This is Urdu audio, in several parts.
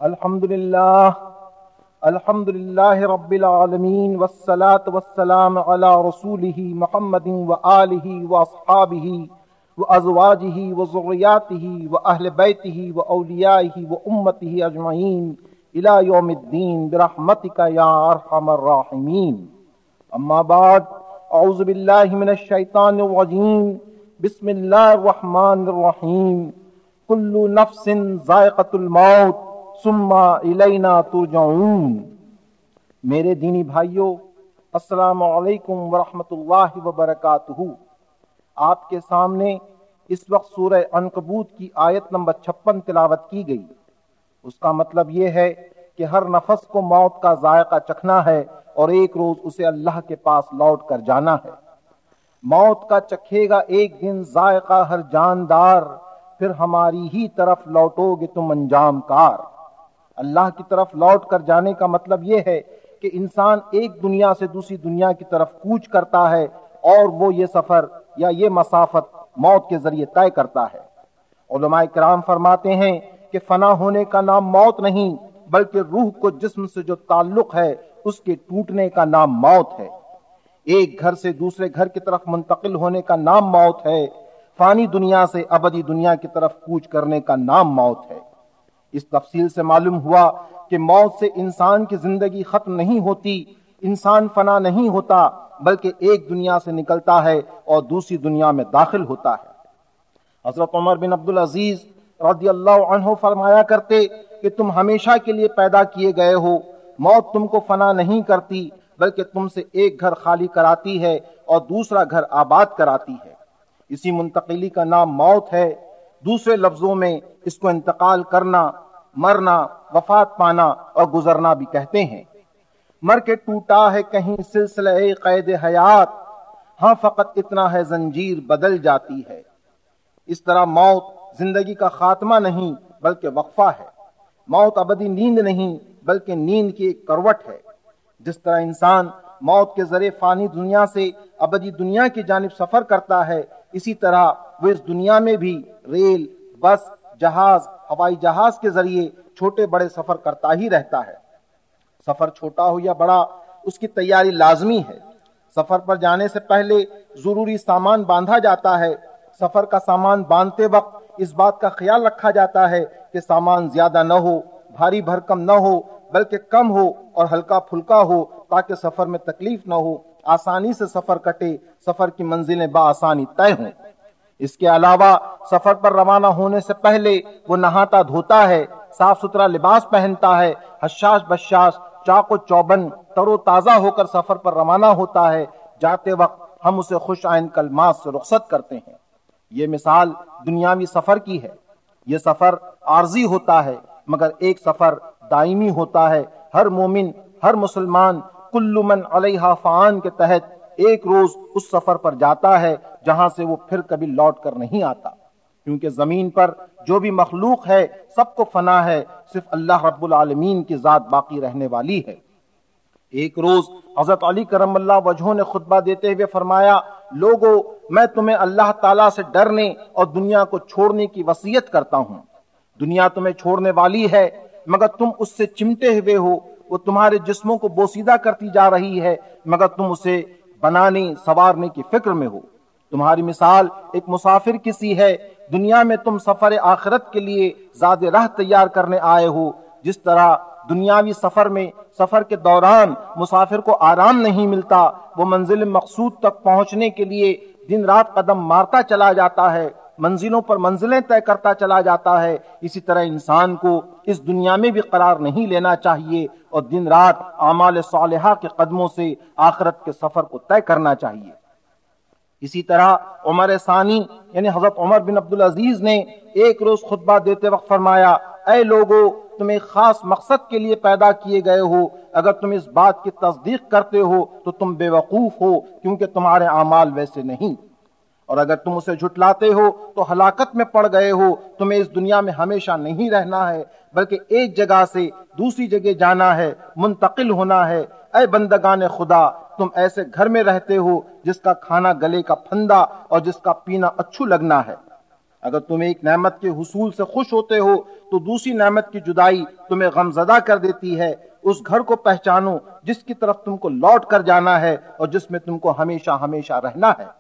الحمدللہ رب العالمین والصلاة والسلام علی رسولہ محمد وآلہ واصحابہ وازواجہ وذریاتہ واہل بیتہ واولیائہ وامتہ اجمعین الی یوم الدین برحمتک یا ارحم الراحمین. اما بعد، اعوذ باللہ من الشیطان الرجیم، بسم اللہ الرحمن الرحیم. کل نفس ذائقۃ الموت ثم الینا ترجعون. میرے دینی بھائیوں، السلام علیکم ورحمۃ اللہ وبرکاتہ. آپ کے سامنے اس وقت سورہ عنکبوت کی آیت نمبر 56 تلاوت کی گئی. اس کا مطلب یہ ہے کہ ہر نفس کو موت کا ذائقہ چکھنا ہے اور ایک روز اسے اللہ کے پاس لوٹ کر جانا ہے. موت کا چکھے گا ایک دن ذائقہ ہر جاندار، پھر ہماری ہی طرف لوٹو گے تم انجام کار. اللہ کی طرف لوٹ کر جانے کا مطلب یہ ہے کہ انسان ایک دنیا سے دوسری دنیا کی طرف کوچ کرتا ہے اور وہ یہ سفر یا یہ مسافت موت کے ذریعے طے کرتا ہے. علماء کرام فرماتے ہیں کہ فنا ہونے کا نام موت نہیں، بلکہ روح کو جسم سے جو تعلق ہے اس کے ٹوٹنے کا نام موت ہے. ایک گھر سے دوسرے گھر کی طرف منتقل ہونے کا نام موت ہے. فانی دنیا سے ابدی دنیا کی طرف کوچ کرنے کا نام موت ہے. اس تفصیل سے معلوم ہوا کہ موت سے انسان کی زندگی ختم نہیں ہوتی، انسان فنا نہیں ہوتا، بلکہ ایک دنیا سے نکلتا ہے اور دوسری دنیا میں داخل ہوتا ہے. حضرت عمر بن عبدالعزیز رضی اللہ عنہ فرمایا کرتے کہ تم ہمیشہ کے لیے پیدا کیے گئے ہو. موت تم کو فنا نہیں کرتی، بلکہ تم سے ایک گھر خالی کراتی ہے اور دوسرا گھر آباد کراتی ہے. اسی منتقلی کا نام موت ہے. دوسرے لفظوں میں اس کو انتقال کرنا، مرنا، وفات پانا اور گزرنا بھی کہتے ہیں. مر کے ٹوٹا ہے کہیں سلسلہ قید حیات، ہاں فقط اتنا ہے زنجیر بدل جاتی ہے. اس طرح موت زندگی کا خاتمہ نہیں بلکہ وقفہ ہے. موت ابدی نیند نہیں بلکہ نیند کی ایک کروٹ ہے. جس طرح انسان موت کے ذریعے فانی دنیا سے ابدی دنیا کی جانب سفر کرتا ہے، اسی طرح وہ اس دنیا میں بھی ریل، بس، جہاز، ہوائی جہاز کے ذریعے چھوٹے بڑے سفر کرتا ہی رہتا ہے. سفر چھوٹا ہو یا بڑا، اس کی تیاری لازمی ہے. سفر پر جانے سے پہلے ضروری سامان باندھا جاتا ہے. سفر کا سامان باندھتے وقت اس بات کا خیال رکھا جاتا ہے کہ سامان زیادہ نہ ہو، بھاری بھرکم نہ ہو، بلکہ کم ہو اور ہلکا پھلکا ہو تاکہ سفر میں تکلیف نہ ہو، آسانی سے سفر کٹے، سفر کی منزلیں بآسانی طے ہوں. اس کے علاوہ سفر پر روانہ ہونے سے پہلے وہ نہاتا دھوتا ہے، صاف ستھرا لباس پہنتا ہے، حشاش بشاش، چاق و چوبند، تر و تازہ ہو کر سفر پر روانہ ہوتا ہے. جاتے وقت ہم اسے خوش آئند کلمات سے رخصت کرتے ہیں. یہ مثال دنیاوی سفر کی ہے. یہ سفر عارضی ہوتا ہے مگر ایک سفر دائمی ہوتا ہے. ہر مومن، ہر مسلمان کل من علیہا فان کے تحت ایک روز اس سفر پر جاتا ہے جہاں سے وہ پھر کبھی لوٹ کر نہیں آتا. کیونکہ زمین پر جو بھی مخلوق ہے سب کو فنا ہے، صرف اللہ رب العالمین کی ذات باقی رہنے والی ہے. ایک روز حضرت علی کرم اللہ وجہہ نے خطبہ دیتے ہوئے فرمایا، لوگو، میں تمہیں اللہ تعالیٰ سے ڈرنے اور دنیا کو چھوڑنے کی وصیت کرتا ہوں. دنیا تمہیں چھوڑنے والی ہے مگر تم اس سے چمٹے ہوئے ہو. وہ تمہارے جسموں کو بوسیدہ کرتی جا رہی ہے مگر تم اسے بنانے سنوارنے کی فکر میں ہو. تمہاری مثال ایک مسافر کی سی ہے. دنیا میں تم سفر آخرت کے لیے زاد راہ تیار کرنے آئے ہو. جس طرح دنیاوی سفر میں سفر کے دوران مسافر کو آرام نہیں ملتا، وہ منزل مقصود تک پہنچنے کے لیے دن رات قدم مارتا چلا جاتا ہے، منزلوں پر منزلیں طے کرتا چلا جاتا ہے، اسی طرح انسان کو اس دنیا میں بھی قرار نہیں لینا چاہیے اور دن رات اعمال صالحہ کے قدموں سے آخرت کے سفر کو طے کرنا چاہیے. اسی طرح عمر ثانی یعنی حضرت عمر بن عبدالعزیز نے ایک روز خطبہ دیتے وقت فرمایا، اے لوگو، تم ایک خاص مقصد کے لیے پیدا کیے گئے ہو. اگر تم اس بات کی تصدیق کرتے ہو تو تم بے وقوف ہو، کیونکہ تمہارے اعمال ویسے نہیں. اور اگر تم اسے جھٹلاتے ہو تو ہلاکت میں پڑ گئے ہو. تمہیں اس دنیا میں ہمیشہ نہیں رہنا ہے بلکہ ایک جگہ سے دوسری جگہ جانا ہے، منتقل ہونا ہے. اے بندگان خدا، تم ایسے گھر میں رہتے ہو جس کا کھانا گلے کا پھندا اور جس کا پینا اچھو لگنا ہے. اگر تم ایک نعمت کے حصول سے خوش ہوتے ہو تو دوسری نعمت کی جدائی تمہیں غمزدہ کر دیتی ہے۔ اس گھر کو پہچانو جس کی طرف تم کو لوٹ کر جانا ہے اور جس میں تم کو ہمیشہ ہمیشہ رہنا ہے۔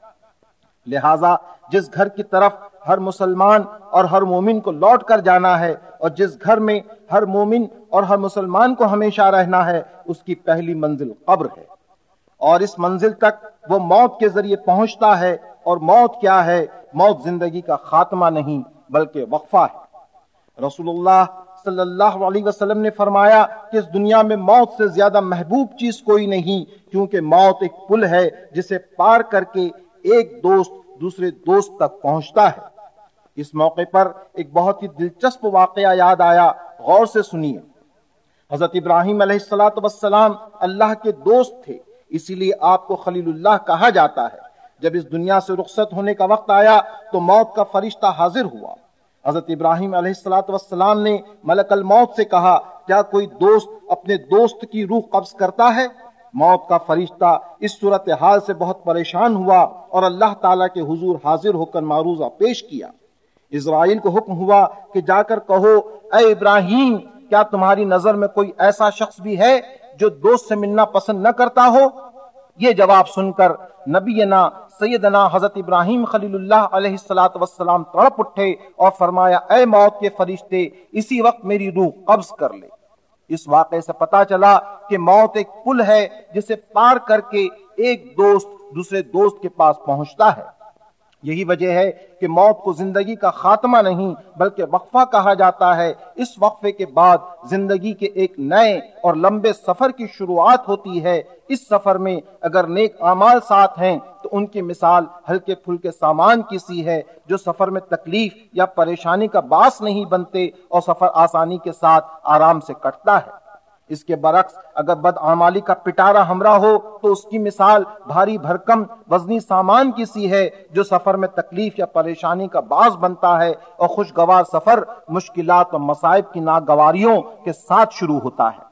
لہٰذا جس گھر کی طرف ہر مسلمان اور ہر مومن کو لوٹ کر جانا ہے اور جس گھر میں ہر مومن اور ہر مسلمان کو ہمیشہ رہنا ہے، اس کی پہلی منزل قبر ہے، اور اس منزل تک وہ موت کے ذریعے پہنچتا ہے۔ اور موت کیا ہے؟ موت زندگی کا خاتمہ نہیں بلکہ وقفہ ہے۔ رسول اللہ صلی اللہ علیہ وسلم نے فرمایا کہ اس دنیا میں موت سے زیادہ محبوب چیز کوئی نہیں، کیونکہ موت ایک پل ہے جسے پار کر کے ایک دوست دوسرے دوست تک پہنچتا ہے۔ اس موقع پر ایک بہت ہی دلچسپ واقعہ یاد آیا، غور سے سنیے۔ حضرت ابراہیم علیہ السلام اللہ کے دوست تھے، اسی لیے آپ کو خلیل اللہ کہا جاتا ہے۔ جب اس دنیا سے رخصت ہونے کا وقت آیا تو موت کا فرشتہ حاضر ہوا۔ حضرت ابراہیم علیہ السلام نے ملک الموت سے کہا، کیا کوئی دوست اپنے دوست کی روح قبض کرتا ہے؟ موت کا فرشتہ اس صورتحال سے بہت پریشان ہوا اور اللہ تعالیٰ کے حضور حاضر ہو کر معروضہ پیش کیا۔ اسرائیل کو حکم ہوا کہ جا کر کہو، اے ابراہیم، کیا تمہاری نظر میں کوئی ایسا شخص بھی ہے جو دوست سے ملنا پسند نہ کرتا ہو؟ یہ جواب سن کر نبینا سیدنا حضرت ابراہیم خلیل اللہ علیہ السلام تڑپ اٹھے اور فرمایا، اے موت کے فرشتے، اسی وقت میری روح قبض کر لے۔ اس واقعے سے پتا چلا کہ موت ایک پل ہے جسے پار کر کے ایک دوست دوسرے دوست کے پاس پہنچتا ہے۔ یہی وجہ ہے کہ موت کو زندگی کا خاتمہ نہیں بلکہ وقفہ کہا جاتا ہے۔ اس وقفے کے بعد زندگی کے ایک نئے اور لمبے سفر کی شروعات ہوتی ہے۔ اس سفر میں اگر نیک اعمال ساتھ ہیں تو ان کی مثال ہلکے پھلکے سامان کی سی ہے جو سفر میں تکلیف یا پریشانی کا باعث نہیں بنتے اور سفر آسانی کے ساتھ آرام سے کٹتا ہے۔ اس کے برعکس اگر بدعمالی کا پٹارا ہمراہ ہو تو اس کی مثال بھاری بھرکم وزنی سامان کی سی ہے جو سفر میں تکلیف یا پریشانی کا باعث بنتا ہے اور خوشگوار سفر مشکلات اور مصائب کی ناگواریوں کے ساتھ شروع ہوتا ہے۔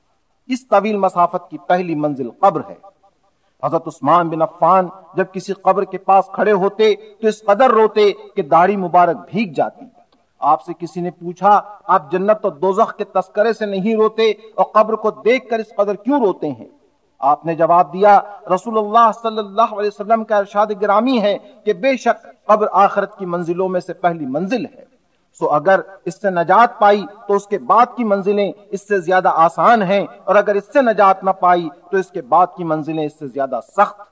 اس طویل مسافت کی پہلی منزل قبر ہے۔ حضرت عثمان بن عفان جب کسی قبر کے پاس کھڑے ہوتے تو اس قدر روتے کہ داڑھی مبارک بھیگ جاتی۔ آپ سے کسی نے پوچھا، آپ جنت اور دوزخ کے تذکرے سے نہیں روتے اور قبر کو دیکھ کر اس قدر کیوں روتے ہیں؟ آپ نے جواب دیا، رسول اللہ صلی اللہ علیہ وسلم کا ارشاد گرامی ہے کہ بے شک قبر آخرت کی منزلوں میں سے پہلی منزل ہے، سو اگر اس سے نجات پائی تو اس کے بعد کی منزلیں اس سے زیادہ آسان ہیں، اور اگر اس سے نجات نہ پائی تو اس کے بعد کی منزلیں اس سے زیادہ سخت۔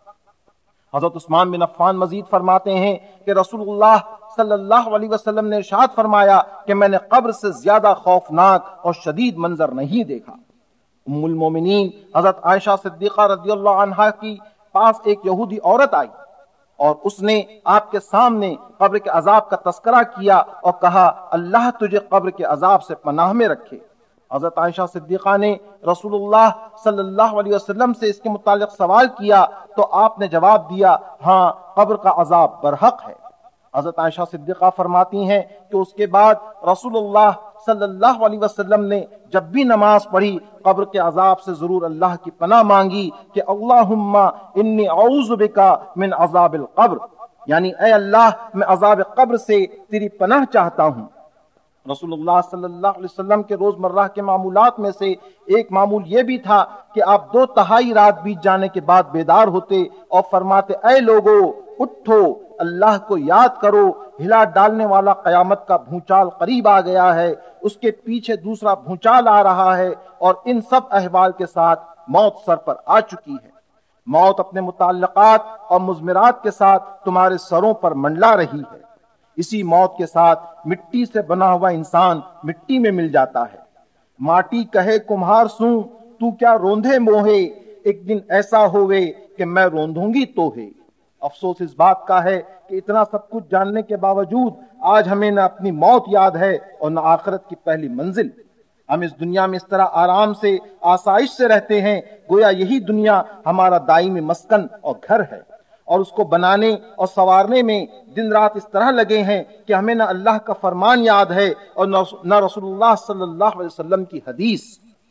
حضرت عثمان بن عفان مزید فرماتے ہیں کہ رسول اللہ صلی اللہ علیہ وسلم نے ارشاد فرمایا کہ میں نے قبر سے زیادہ خوفناک اور شدید منظر نہیں دیکھا۔ ام المومنین حضرت عائشہ صدیقہ رضی اللہ عنہا کی پاس ایک یہودی عورت آئی اور اس نے آپ کے سامنے قبر کے عذاب کا تذکرہ کیا اور کہا، اللہ تجھے قبر کے عذاب سے پناہ میں رکھے۔ حضرت عائشہ صدیقہ نے رسول اللہ صلی اللہ علیہ وسلم سے اس کے متعلق سوال کیا تو آپ نے جواب دیا، ہاں، قبر کا عذاب برحق ہے۔ حضرت عائشہ صدیقہ فرماتی ہیں کہ اس کے بعد رسول اللہ صلی اللہ علیہ وسلم نے جب بھی نماز پڑھی قبر کے عذاب سے ضرور اللہ کی پناہ مانگی کہ اللہم انی اعوذ بکا من عذاب القبر، یعنی اے اللہ میں عذاب قبر سے تیری پناہ چاہتا ہوں۔ رسول اللہ صلی اللہ علیہ وسلم کے روزمرہ کے معمولات میں سے ایک معمول یہ بھی تھا کہ آپ 2/3 رات بیت جانے کے بعد بیدار ہوتے اور فرماتے، اے لوگو اٹھو، اللہ کو یاد کرو، ہلا ڈالنے والا قیامت کا بھونچال قریب آ گیا ہے، اس کے پیچھے دوسرا بھونچال آ رہا ہے، اور ان سب احوال کے ساتھ موت سر پر آ چکی ہے۔ موت اپنے متعلقات اور مضمرات کے ساتھ تمہارے سروں پر منڈلا رہی ہے۔ اسی موت کے ساتھ مٹی سے بنا ہوا انسان مٹی میں مل جاتا ہے۔ ماٹی کہے کمہار سوں تو کیا روندھے موہے، ایک دن ایسا ہوئے کہ میں روندوں گی تو ہے۔ افسوس اس بات کا ہے کہ اتنا سب کچھ جاننے کے باوجود آج ہمیں نہ اپنی موت یاد ہے اور نہ آخرت کی پہلی منزل۔ ہم اس دنیا میں اس طرح آرام سے آسائش سے رہتے ہیں گویا یہی دنیا ہمارا دائمی مسکن اور گھر ہے، اور اس کو بنانے اور سنوارنے میں دن رات اس طرح لگے ہیں کہ ہمیں نہ اللہ کا فرمان یاد ہے اور نہ رسول اللہ صلی اللہ علیہ وسلم کی حدیث۔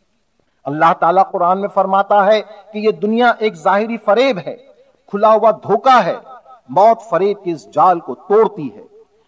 اللہ تعالیٰ قرآن میں فرماتا ہے کہ یہ دنیا ایک ظاہری فریب ہے، کھلا ہوا دھوکہ ہے، موت فریب کے اس جال کو توڑتی ہے۔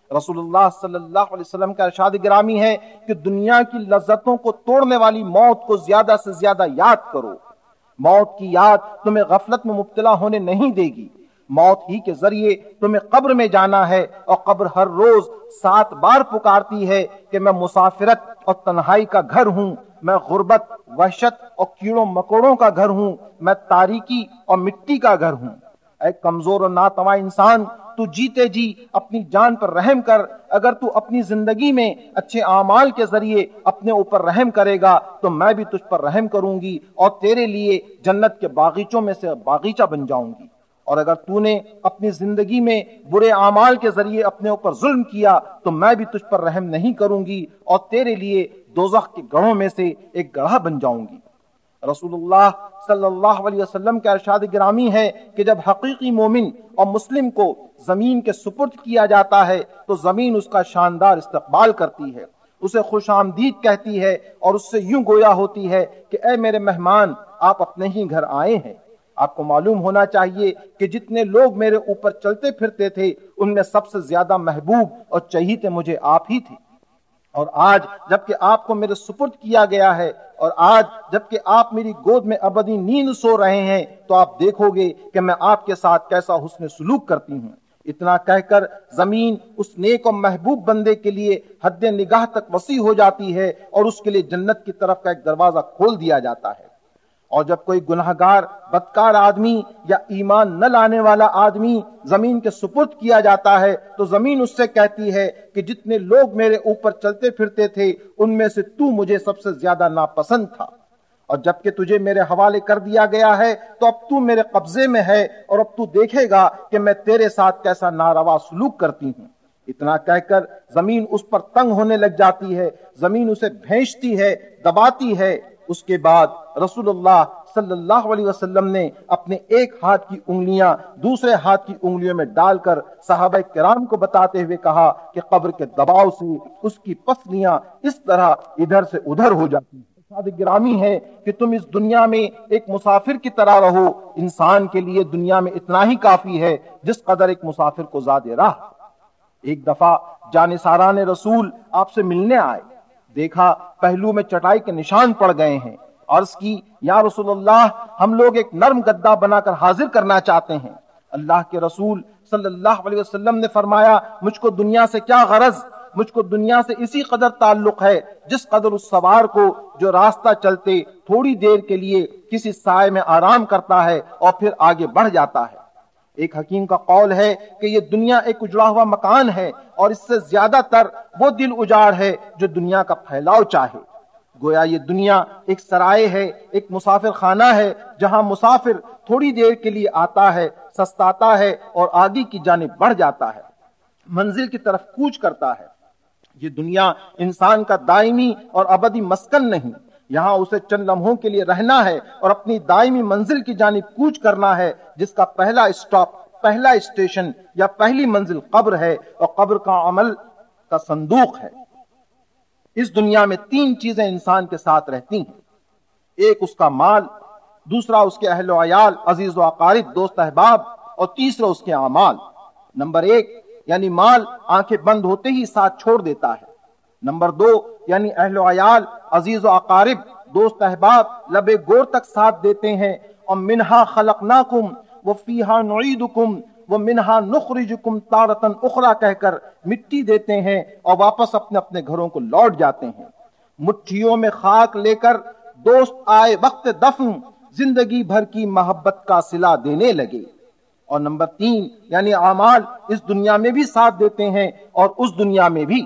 رسول اللہ صلی اللہ علیہ وسلم کا ارشاد گرامی ہے کہ دنیا کی لذتوں کو توڑنے والی موت کو زیادہ سے زیادہ یاد کرو. موت کی یاد تمہیں غفلت میں مبتلا ہونے نہیں دے گی. موت ہی کے ذریعے تمہیں قبر میں جانا ہے، اور قبر ہر روز 7 بار پکارتی ہے کہ میں مسافرت اور تنہائی کا گھر ہوں، میں غربت، وحشت اور کیڑوں مکوڑوں کا گھر ہوں، میں تاریکی اور مٹی کا گھر ہوں. اے کمزور اور ناتواں انسان، تو جیتے جی اپنی جان پر رحم کر. اگر تو اپنی زندگی میں اچھے اعمال کے ذریعے اپنے اوپر رحم کرے گا تو میں بھی تجھ پر رحم کروں گی اور تیرے لیے جنت کے باغیچوں میں سے باغیچہ بن جاؤں گی. اور اگر تو نے اپنی زندگی میں برے اعمال کے ذریعے اپنے اوپر ظلم کیا تو میں بھی تجھ پر رحم نہیں کروں گی اور تیرے لیے دوزخ کے گڑھوں میں سے ایک گڑھا بن جاؤں گی. رسول اللہ صلی اللہ علیہ وسلم کا ارشاد گرامی ہے کہ جب حقیقی مومن اور مسلم کو زمین کے سپرد کیا جاتا ہے تو زمین اس کا شاندار استقبال کرتی ہے، اسے خوش آمدید کہتی ہے اور اس سے یوں گویا ہوتی ہے کہ اے میرے مہمان، آپ اپنے ہی گھر آئے ہیں. آپ کو معلوم ہونا چاہیے کہ جتنے لوگ میرے اوپر چلتے پھرتے تھے ان میں سب سے زیادہ محبوب اور چہیتے مجھے آپ ہی تھے. اور آج جبکہ آپ کو میرے سپرد کیا گیا ہے، اور آج جبکہ آپ میری گود میں ابدی نیند سو رہے ہیں، تو آپ دیکھو گے کہ میں آپ کے ساتھ کیسا حسن سلوک کرتی ہوں. اتنا کہہ کر زمین اس نیک اور محبوب بندے کے لیے حد نگاہ تک وسیع ہو جاتی ہے اور اس کے لیے جنت کی طرف کا ایک دروازہ کھول دیا جاتا ہے. اور جب کوئی گناہگار بدکار آدمی یا ایمان نہ لانے والا آدمی زمین کے سپرد کیا جاتا ہے تو زمین اس سے کہتی ہے کہ جتنے لوگ میرے اوپر چلتے پھرتے تھے ان میں سے تو مجھے سب سے زیادہ ناپسند تھا، اور جب کہ تجھے میرے حوالے کر دیا گیا ہے تو اب تو میرے قبضے میں ہے، اور اب تو دیکھے گا کہ میں تیرے ساتھ کیسا ناروا سلوک کرتی ہوں. اتنا کہہ کر زمین اس پر تنگ ہونے لگ جاتی ہے، زمین اسے بھینچتی ہے، دباتی ہے. اس کے بعد رسول اللہ صلی اللہ علیہ وسلم نے اپنے ایک ہاتھ کی انگلیاں دوسرے ہاتھ کی انگلیوں میں ڈال کر صحابہ کرام کو بتاتے ہوئے کہا کہ قبر کے دباؤ سے اس کی پسلیاں اس طرح ادھر سے ادھر ہو جاتی ہیں. گرامی ہے کہ تم اس دنیا میں ایک مسافر کی طرح رہو. انسان کے لیے دنیا میں اتنا ہی کافی ہے جس قدر ایک مسافر کو زاد راہ. ایک دفعہ جانثاران رسول آپ سے ملنے آئے، دیکھا پہلو میں چٹائی کے نشان پڑ گئے ہیں. عرض کی یا رسول اللہ، ہم لوگ ایک نرم گدا بنا کر حاضر کرنا چاہتے ہیں. اللہ کے رسول صلی اللہ علیہ وسلم نے فرمایا مجھ کو دنیا سے کیا غرض، مجھ کو دنیا سے اسی قدر تعلق ہے جس قدر اس سوار کو جو راستہ چلتے تھوڑی دیر کے لیے کسی سائے میں آرام کرتا ہے اور پھر آگے بڑھ جاتا ہے. ایک حکیم کا قول ہے کہ یہ دنیا ایک اجڑا ہوا مکان ہے اور اس سے زیادہ تر وہ دل اجاڑ ہے جو دنیا کا پھیلاؤ چاہے. گویا یہ دنیا ایک سرائے ہے، ایک مسافر خانہ ہے جہاں مسافر تھوڑی دیر کے لیے آتا ہے، سستاتا ہے اور آگے کی جانب بڑھ جاتا ہے، منزل کی طرف کوچ کرتا ہے. یہ دنیا انسان کا دائمی اور ابدی مسکن نہیں. یہاں اسے چند لمحوں کے لیے رہنا ہے اور اپنی دائمی منزل کی جانب کوچ کرنا ہے، جس کا پہلا اسٹاپ، پہلا اسٹیشن یا پہلی منزل قبر ہے، اور قبر کا عمل کا صندوق ہے. اس دنیا میں 3 چیزیں انسان کے ساتھ رہتی ہیں. ایک اس کا مال، دوسرا اس کے اہل و عیال، عزیز و اقارب، دوست احباب، اور تیسرا اس کے اعمال. نمبر 1 یعنی مال آنکھیں بند ہوتے ہی ساتھ چھوڑ دیتا ہے. نمبر 2 یعنی اہل و عیال، عزیز و اقارب، دوست احباب لبے گور تک ساتھ دیتے ہیں. اور منہا خلقناکم وفیہا نعیدکم ومنہا نخرجکم تارۃ اخری کہہ کر مٹی دیتے ہیں اور واپس اپنے اپنے گھروں کو لوٹ جاتے ہیں. مٹھیوں میں خاک لے کر دوست آئے وقت دفن، زندگی بھر کی محبت کا صلہ دینے لگے. اور نمبر 3 یعنی اعمال اس دنیا میں بھی ساتھ دیتے ہیں اور اس دنیا میں بھی.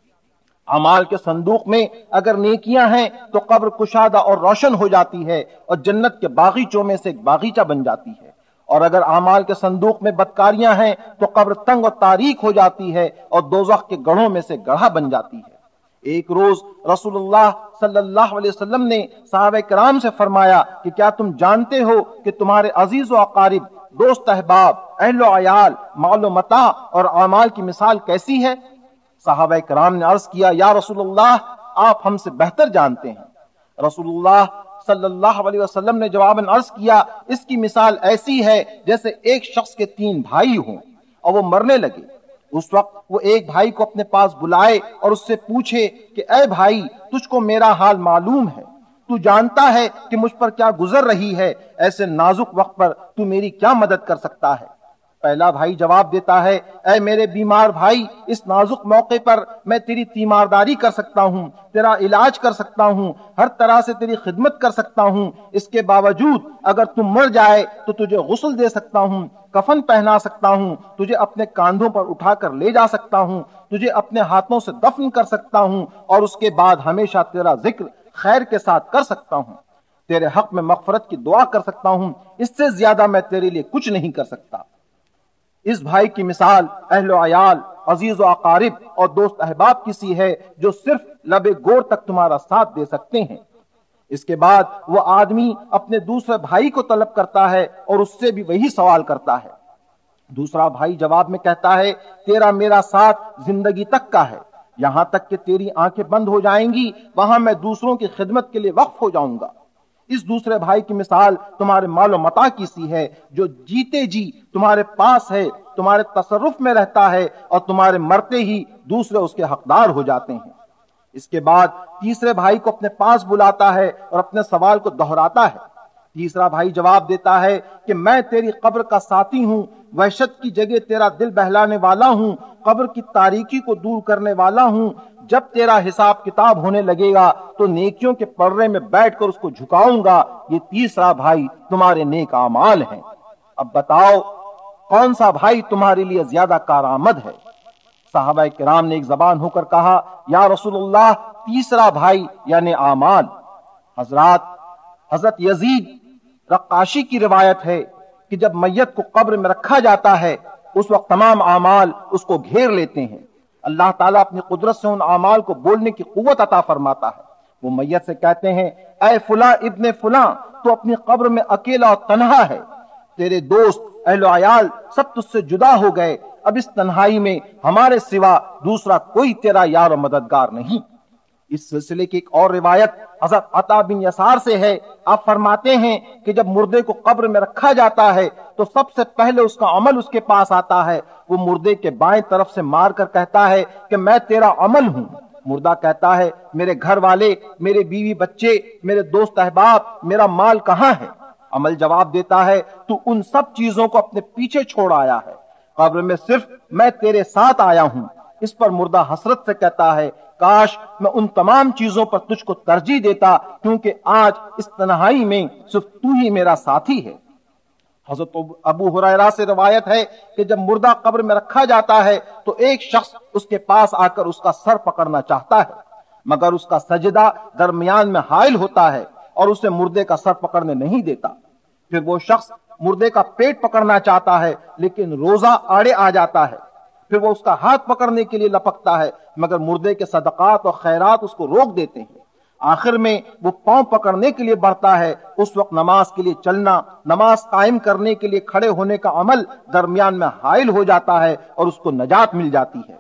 اعمال کے صندوق میں اگر نیکیاں ہیں تو قبر کشادہ اور روشن ہو جاتی ہے اور جنت کے باغیچوں میں سے ایک باغیچہ بن جاتی ہے. اور اگر اعمال کے صندوق میں بدکاریاں ہیں تو قبر تنگ اور تاریک ہو جاتی ہے اور دوزخ کے گڑھوں میں سے گڑھا بن جاتی ہے. ایک روز رسول اللہ صلی اللہ علیہ وسلم نے صحابہ کرام سے فرمایا کہ کیا تم جانتے ہو کہ تمہارے عزیز و اقارب، دوست احباب، اہل و عیال، مال و متاع اور اعمال کی مثال کیسی ہے؟ صحابہ کرام نے عرض کیا یا رسول اللہ، آپ ہم سے بہتر جانتے ہیں. رسول اللہ صلی اللہ علیہ وسلم نے جواباً عرض کیا اس کی مثال ایسی ہے جیسے ایک شخص کے 3 بھائی ہوں اور وہ مرنے لگے. اس وقت وہ ایک بھائی کو اپنے پاس بلائے اور اس سے پوچھے کہ اے بھائی، تجھ کو میرا حال معلوم ہے، تو جانتا ہے کہ مجھ پر کیا گزر رہی ہے، ایسے نازک وقت پر تو میری کیا مدد کر سکتا ہے؟ پہلا بھائی جواب دیتا ہے، اے میرے بیمار بھائی، اس نازک موقع پر میں تیری تیمارداری کر سکتا ہوں، تیرا علاج کر سکتا ہوں، ہر طرح سے تیری خدمت کر سکتا ہوں، اس کے باوجود اگر تم مر جائے تو تجھے غسل دے سکتا ہوں، کفن پہنا سکتا ہوں، تجھے اپنے کاندھوں پر اٹھا کر لے جا سکتا ہوں، تجھے اپنے ہاتھوں سے دفن کر سکتا ہوں، اور اس کے بعد ہمیشہ تیرا ذکر خیر کے ساتھ کر سکتا ہوں، تیرے حق میں مغفرت کی دعا کر سکتا ہوں، اس سے زیادہ میں تیرے لیے کچھ نہیں کر سکتا۔ اس بھائی کی مثال اہل و عیال، عزیز و اقارب اور دوست احباب کی سی ہے جو صرف لب گور تک تمہارا ساتھ دے سکتے ہیں۔ اس کے بعد وہ آدمی اپنے دوسرے بھائی کو طلب کرتا ہے اور اس سے بھی وہی سوال کرتا ہے۔ دوسرا بھائی جواب میں کہتا ہے، تیرا میرا ساتھ زندگی تک کا ہے، یہاں تک کہ تیری آنکھیں بند ہو جائیں گی، وہاں میں دوسروں کی خدمت کے لیے وقف ہو جاؤں گا۔ اس دوسرے بھائی کی مثال تمہارے مال و متاع کی سی ہے جو جیتے جی تمہارے پاس ہے، تمہارے تصرف میں رہتا ہے، اور تمہارے مرتے ہی دوسرے اس کے حقدار ہو جاتے ہیں۔ اس کے بعد تیسرے بھائی کو اپنے پاس بلاتا ہے اور اپنے سوال کو دہراتا ہے۔ تیسرا بھائی جواب دیتا ہے کہ میں تیری قبر کا ساتھی ہوں، وحشت کی جگہ تیرا دل بہلانے والا ہوں، قبر کی تاریکی کو دور کرنے والا ہوں، جب تیرا حساب کتاب ہونے لگے گا تو نیکیوں کے پرے میں بیٹھ کر اس کو جھکاؤں گا۔ یہ تیسرا بھائی تمہارے نیک اعمال ہیں۔ اب بتاؤ کون سا بھائی تمہارے لیے زیادہ کارآمد ہے؟ صحابہ کرام نے ایک زبان ہو کر کہا، یا رسول اللہ، تیسرا بھائی یعنی اعمال۔ حضرت یزید رقاشی کی روایت ہے کہ جب میت کو قبر میں رکھا جاتا ہے اس وقت تمام اعمال اس کو گھیر لیتے ہیں۔ اللہ تعالیٰ اپنی قدرت سے ان اعمال کو بولنے کی قوت عطا فرماتا ہے۔ وہ میت سے کہتے ہیں، اے فلاں ابن فلاں، تو اپنی قبر میں اکیلا اور تنہا ہے، تیرے دوست اہل و عیال سب تجھ سے جدا ہو گئے، اب اس تنہائی میں ہمارے سوا دوسرا کوئی تیرا یار و مددگار نہیں۔ اس سلسلے کی ایک اور روایت حضرت عطا بن یسار سے ہے۔ آپ فرماتے ہیں کہ جب مردے کو قبر میں رکھا جاتا ہے تو سب سے پہلے اس کا عمل اس کے پاس آتا ہے۔ وہ مردے کے بائیں طرف سے مار کر کہتا ہے کہ میں تیرا عمل ہوں۔ مردہ کہتا ہے، میرے گھر والے، میرے بیوی بچے، میرے دوست احباب، میرا مال کہاں ہے؟ عمل جواب دیتا ہے، تو ان سب چیزوں کو اپنے پیچھے چھوڑ آیا ہے، قبر میں صرف میں تیرے ساتھ آیا ہوں۔ اس پر مردہ حسرت سے کہتا ہے، کاش میں ان تمام چیزوں پر تجھ کو ترجیح دیتا، کیونکہ آج اس تنہائی میں صرف تو ہی میرا ساتھی ہے۔ حضرت ابو ہریرہ سے روایت ہے کہ جب مردہ قبر میں رکھا جاتا ہے تو ایک شخص اس کے پاس آ کر اس کا سر پکڑنا چاہتا ہے، مگر اس کا سجدہ درمیان میں حائل ہوتا ہے اور اسے مردے کا سر پکڑنے نہیں دیتا۔ پھر وہ شخص مردے کا پیٹ پکڑنا چاہتا ہے لیکن روزہ آڑے آ جاتا ہے۔ پھر وہ اس کا ہاتھ پکڑنے کے لیے لپکتا ہے مگر مردے کے صدقات اور خیرات اس کو روک دیتے ہیں۔ آخر میں وہ پاؤں پکڑنے کے لیے بڑھتا ہے، اس وقت نماز کے لیے چلنا، نماز قائم کرنے کے لیے کھڑے ہونے کا عمل درمیان میں حائل ہو جاتا ہے اور اس کو نجات مل جاتی ہے۔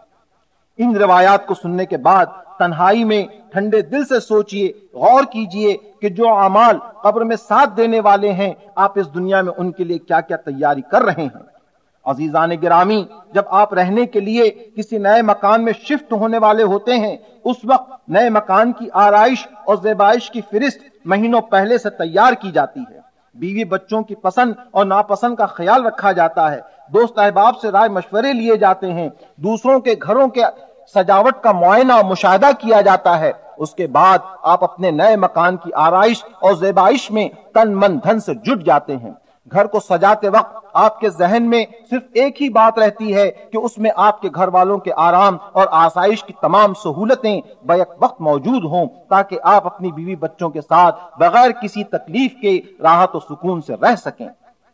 ان روایات کو سننے کے بعد تنہائی میں ٹھنڈے دل سے سوچئے، غور کیجئے کہ جو اعمال قبر میں ساتھ دینے والے ہیں، آپ اس دنیا میں ان کے لیے کیا کیا تیاری کر رہے ہیں۔ عزیزان گرامی، جب آپ رہنے کے لیے کسی نئے مکان میں شفٹ ہونے والے ہوتے ہیں، اس وقت نئے مکان کی آرائش اور زیبائش کی فہرست مہینوں پہلے سے تیار کی جاتی ہے۔ بیوی بچوں کی پسند اور ناپسند کا خیال رکھا جاتا ہے، دوست احباب سے رائے مشورے لیے جاتے ہیں، دوسروں کے گھروں کے سجاوٹ کا معائنہ اور مشاہدہ کیا جاتا ہے۔ اس کے بعد آپ اپنے نئے مکان کی آرائش اور زیبائش میں تن من دھن سے جٹ جاتے ہیں۔ گھر کو سجاتے وقت آپ کے ذہن میں صرف ایک ہی بات رہتی ہے کہ اس میں آپ کے گھر والوں کے آرام اور آسائش کی تمام سہولتیں بیک وقت موجود ہوں، تاکہ آپ اپنی بیوی بچوں کے ساتھ بغیر کسی تکلیف کے راحت و سکون سے رہ سکیں۔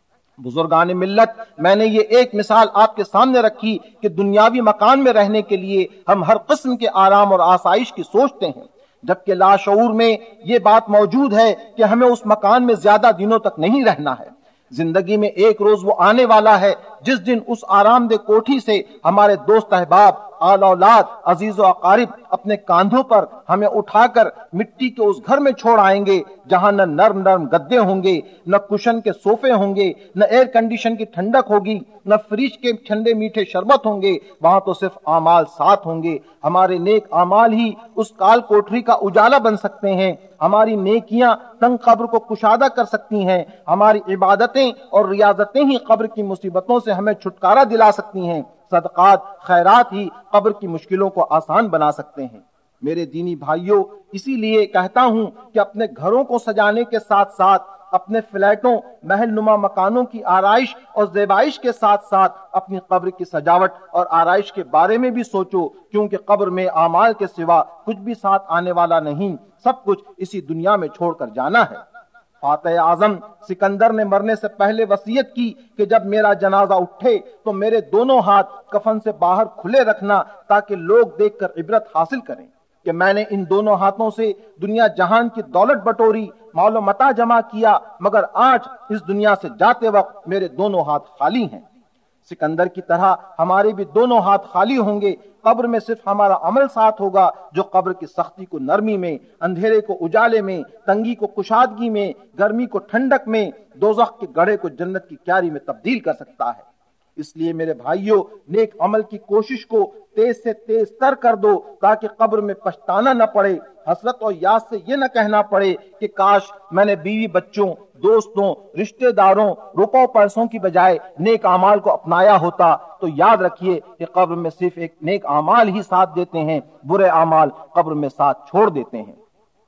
بزرگان ملت، میں نے یہ ایک مثال آپ کے سامنے رکھی کہ دنیاوی مکان میں رہنے کے لیے ہم ہر قسم کے آرام اور آسائش کی سوچتے ہیں، جبکہ لاشعور میں یہ بات موجود ہے کہ ہمیں اس مکان میں زیادہ دنوں تک نہیں رہنا ہے۔ زندگی میں ایک روز وہ آنے والا ہے جس دن اس آرام دہ کوٹھی سے ہمارے دوست احباب، آل اولاد، عزیز و اقارب اپنے کاندھوں پر ہمیں اٹھا کر مٹی کے اس گھر میں چھوڑ آئیں گے جہاں نہ نرم نرم گدے ہوں گے، نہ کشن کے صوفے ہوں گے، نہ ایئر کنڈیشن کی ٹھنڈک ہوگی، نہ فریج کے ٹھنڈے میٹھے شربت ہوں گے، وہاں تو صرف اعمال ساتھ ہوں گے۔ ہمارے نیک اعمال ہی اس کال کوٹری کا اجالا بن سکتے ہیں، ہماری نیکیاں تنگ قبر کو کشادہ کر سکتی ہیں، ہماری عبادتیں اور ریاضتیں ہی قبر کی مصیبتوں سے ہمیں چھٹکارا دلا سکتی ہیں، صدقات خیرات ہی قبر کی مشکلوں کو آسان بنا سکتے ہیں۔ میرے دینی بھائیوں، اسی لیے کہتا ہوں کہ اپنے گھروں کو سجانے کے ساتھ ساتھ اپنے فلیٹوں، محل نما مکانوں کی آرائش اور زیبائش کے ساتھ ساتھ اپنی قبر کی سجاوٹ اور آرائش کے بارے میں بھی سوچو، کیونکہ قبر میں اعمال کے سوا کچھ بھی ساتھ آنے والا نہیں، سب کچھ اسی دنیا میں چھوڑ کر جانا ہے۔ فاتح اعظم سکندر نے مرنے سے پہلے وصیت کی کہ جب میرا جنازہ اٹھے تو میرے دونوں ہاتھ کفن سے باہر کھلے رکھنا تاکہ لوگ دیکھ کر عبرت حاصل کریں کہ میں نے ان دونوں ہاتھوں سے دنیا جہان کی دولت بٹوری، مال و متاع جمع کیا، مگر آج اس دنیا سے جاتے وقت میرے دونوں ہاتھ خالی ہیں۔ سکندر کی طرح ہمارے بھی دونوں ہاتھ خالی ہوں گے، قبر میں صرف ہمارا عمل ساتھ ہوگا جو قبر کی سختی کو نرمی میں، اندھیرے کو اجالے میں، تنگی کو کشادگی میں، گرمی کو ٹھنڈک میں، دوزخ کے گڑھے کو جنت کی کیاری میں تبدیل کر سکتا ہے۔ اس لیے میرے بھائیوں، نیک عمل کی کوشش کو تیز سے تیز تر کر دو تاکہ قبر میں پچھتانا نہ پڑے، حسرت اور یاد سے یہ نہ کہنا پڑے کہ کاش میں نے بیوی بچوں، دوستوں، رشتہ داروں، روپوں پیسوں کی بجائے نیک اعمال کو اپنایا ہوتا۔ تو یاد رکھیے کہ قبر میں صرف ایک نیک اعمال ہی ساتھ دیتے ہیں، برے اعمال قبر میں ساتھ چھوڑ دیتے ہیں۔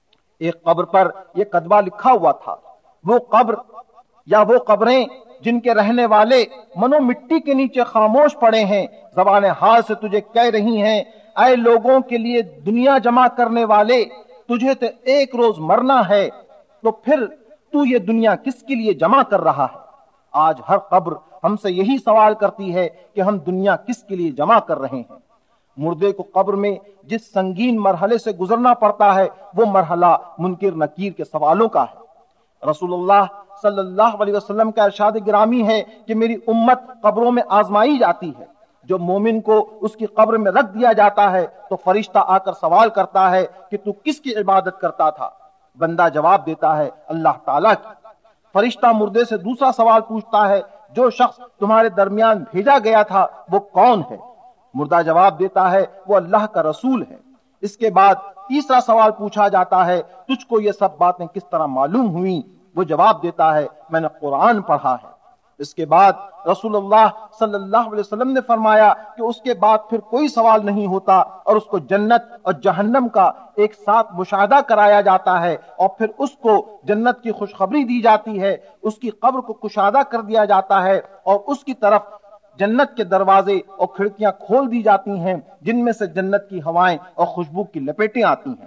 ایک قبر پر یہ کتبہ لکھا ہوا تھا، وہ قبر یا وہ قبریں جن کے رہنے والے منو مٹی کے نیچے خاموش پڑے ہیں، زبان حال سے تجھے کہہ رہی ہیں، اے لوگوں کے لیے دنیا جمع کرنے والے، تجھے تو ایک روز مرنا ہے، تو پھر تو یہ دنیا کس کے لیے جمع کر رہا ہے؟ آج ہر قبر ہم سے یہی سوال کرتی ہے کہ ہم دنیا کس کے لیے جمع کر رہے ہیں۔ مردے کو قبر میں جس سنگین مرحلے سے گزرنا پڑتا ہے وہ مرحلہ منکر نکیر کے سوالوں کا ہے۔ رسول اللہ صلی اللہ علیہ وسلم کا ارشاد گرامی ہے کہ میری امت قبروں میں آزمائی جاتی ہے، جو مومن کو اس کی قبر میں رکھ دیا جاتا ہے تو فرشتہ آ کر سوال کرتا ہے کہ تو کس کی عبادت کرتا تھا؟ بندہ جواب دیتا ہے اللہ تعالیٰ کی۔ فرشتہ مردے سے دوسرا سوال پوچھتا ہے، جو شخص تمہارے درمیان بھیجا گیا تھا وہ کون ہے؟ مردہ جواب دیتا ہے وہ اللہ کا رسول ہے۔ اس کے بعد تیسرا سوال پوچھا جاتا ہے، تجھ کو یہ سب باتیں کس طرح معلوم ہوئیں؟ وہ جواب دیتا ہے میں نے قرآن پڑھا ہے۔ اس کے بعد رسول اللہ صلی اللہ علیہ وسلم نے فرمایا کہ اس کے بعد پھر کوئی سوال نہیں ہوتا اور اس کو جنت اور جہنم کا ایک ساتھ مشاہدہ کرایا جاتا ہے، اور پھر اس کو جنت کی خوشخبری دی جاتی ہے، اس کی قبر کو کشادہ کر دیا جاتا ہے اور اس کی طرف جنت کے دروازے اور کھڑکیاں کھول دی جاتی ہیں جن میں سے جنت کی ہوائیں اور خوشبو کی لپیٹیں آتی ہیں۔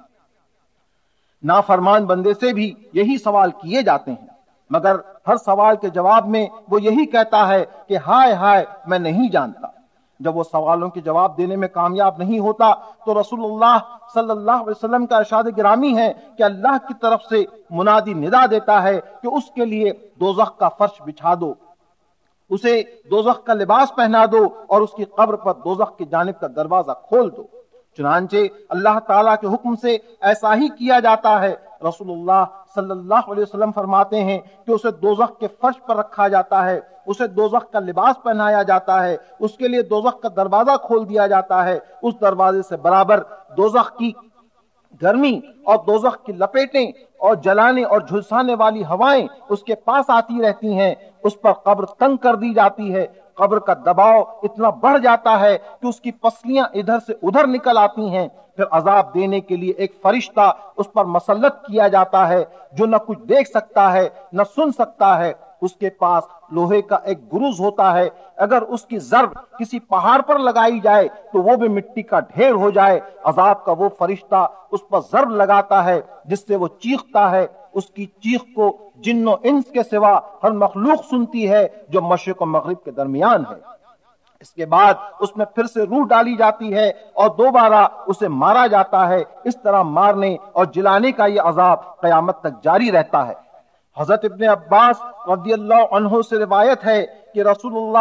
نافرمان بندے سے بھی یہی سوال کیے جاتے ہیں، مگر ہر سوال کے جواب میں وہ یہی کہتا ہے کہ ہائے ہائے میں نہیں جانتا۔ جب وہ سوالوں کے جواب دینے میں کامیاب نہیں ہوتا تو رسول اللہ صلی اللہ علیہ وسلم کا ارشاد گرامی ہے کہ اللہ کی طرف سے منادی ندا دیتا ہے کہ اس کے لیے دوزخ کا فرش بچھا دو، اسے دوزخ کا لباس پہنا دو اور اس کی قبر پر دوزخ کی جانب کا دروازہ کھول دو۔ چنانچہ اللہ تعالیٰ کے حکم سے ایسا ہی کیا جاتا ہے۔ رسول اللہ صلی اللہ علیہ وسلم فرماتے ہیں کہ اسے دوزخ کے فرش پر رکھا جاتا ہے، اسے دوزخ کا لباس پہنایا جاتا ہے، اس کے لیے دوزخ کا دروازہ کھول دیا جاتا ہے، اس دروازے سے برابر دوزخ کی گرمی اور دوزخ کی لپیٹیں اور جلانے اور جھلسانے والی ہوائیں اس کے پاس آتی رہتی ہیں، اس پر قبر تنگ کر دی جاتی ہے، قبر کا دباؤ اتنا بڑھ جاتا ہے کہ اس کی پسلیاں ادھر سے ادھر نکل آتی ہیں، پھر عذاب دینے کے لیے ایک فرشتہ اس پر مسلط کیا جاتا ہے جو نہ کچھ دیکھ سکتا ہے نہ سن سکتا ہے، اس کے پاس لوہے کا ایک گروز ہوتا ہے، اگر اس کی ضرب کسی پہاڑ پر لگائی جائے تو وہ بھی مٹی کا ڈھیر ہو جائے۔ عذاب کا وہ فرشتہ اس پر ضرب لگاتا ہے جس سے وہ چیختا ہے، اس کی چیخ کو جن و انس کے سوا ہر مخلوق سنتی ہے جو مشرق و مغرب کے درمیان ہے۔ اس کے بعد اس میں پھر سے روح ڈالی جاتی ہے اور دوبارہ اسے مارا جاتا ہے۔ اس طرح مارنے اور جلانے کا یہ عذاب قیامت تک جاری رہتا ہے۔ حضرت ابن عباس رضی اللہ عنہ سے روایت ہے کہ رسول اللہ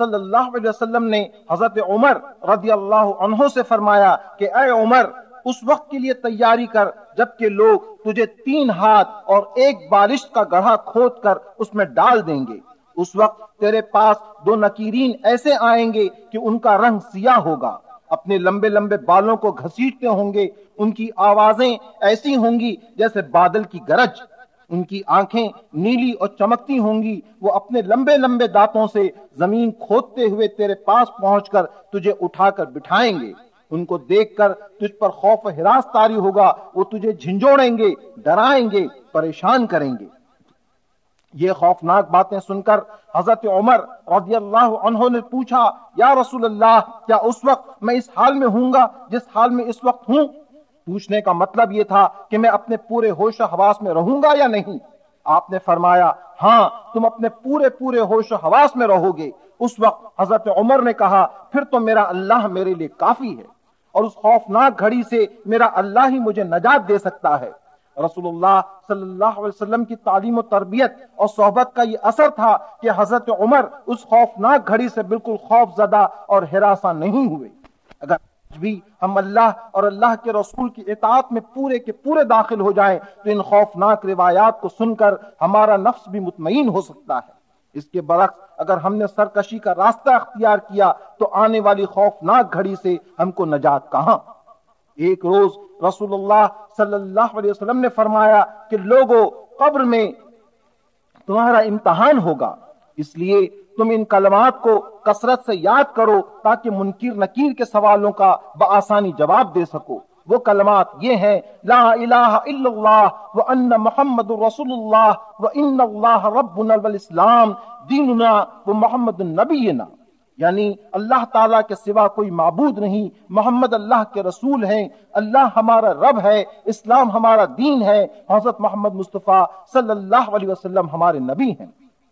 صلی اللہ علیہ وسلم نے حضرت عمر رضی اللہ عنہ سے فرمایا کہ اے عمر، اس وقت کے لیے تیاری کر جبکہ لوگ تجھے 3 ہاتھ اور 1 بالشت کا گڑھا کھود کر اس میں ڈال دیں گے۔ اس وقت تیرے پاس 2 نکیرین ایسے آئیں گے کہ ان کا رنگ سیاہ ہوگا، اپنے لمبے لمبے بالوں کو گھسیٹتے ہوں گے، ان کی آوازیں ایسی ہوں گی جیسے بادل کی گرج، ان کی آنکھیں نیلی اور چمکتی ہوں گی، وہ اپنے لمبے لمبے دانتوں سے زمین کھودتے ہوئے تیرے پاس پہنچ کر تجھے اٹھا کر بٹھائیں گے۔ ان کو دیکھ کر تجھ پر خوف و ہراس طاری ہوگا، وہ تجھے جھنجھوڑیں گے، ڈرائیں گے، پریشان کریں گے۔ یہ خوفناک باتیں سن کر حضرت عمر رضی اللہ عنہ نے پوچھا، یا رسول اللہ، کیا اس وقت میں اس حال میں ہوں گا جس حال میں اس وقت ہوں؟ پوچھنے کا مطلب یہ تھا کہ میں اپنے پورے ہوش و حواس میں رہوں گا یا نہیں؟ آپ نے فرمایا، ہاں، تم اپنے پورے ہوش و حواس میں رہو گے۔ اس وقت حضرت عمر نے کہا، پھر تو میرا اللہ میرے لیے کافی ہے، اور اس خوفناک گھڑی سے میرا اللہ ہی مجھے نجات دے سکتا ہے۔ رسول اللہ صلی اللہ علیہ وسلم کی تعلیم و تربیت اور صحبت کا یہ اثر تھا کہ حضرت عمر اس خوفناک گھڑی سے بالکل خوف زدہ اور ہراساں نہیں ہوئے۔ اگر آج بھی ہم اللہ اور اللہ کے رسول کی اطاعت میں پورے کے پورے داخل ہو جائیں تو ان خوفناک روایات کو سن کر ہمارا نفس بھی مطمئن ہو سکتا ہے۔ اس کے برعکس اگر ہم نے سرکشی کا راستہ اختیار کیا تو آنے والی خوفناک گھڑی سے ہم کو نجات کہاں؟ ایک روز رسول اللہ صلی اللہ علیہ وسلم نے فرمایا کہ لوگوں، قبر میں تمہارا امتحان ہوگا، اس لیے تم ان کلمات کو کثرت سے یاد کرو تاکہ منکر نکیر کے سوالوں کا بآسانی جواب دے سکو۔ وہ کلمات یہ ہیں، لا الہ الا اللہ وان محمد رسول اللہ وان اللہ ربنا والاسلام دیننا ومحمد نبینا، یعنی اللہ تعالیٰ کے سوا کوئی معبود نہیں، محمد اللہ کے رسول ہیں، اللہ ہمارا رب ہے، اسلام ہمارا دین ہے، حضرت محمد مصطفیٰ صلی اللہ علیہ وسلم ہمارے نبی ہیں۔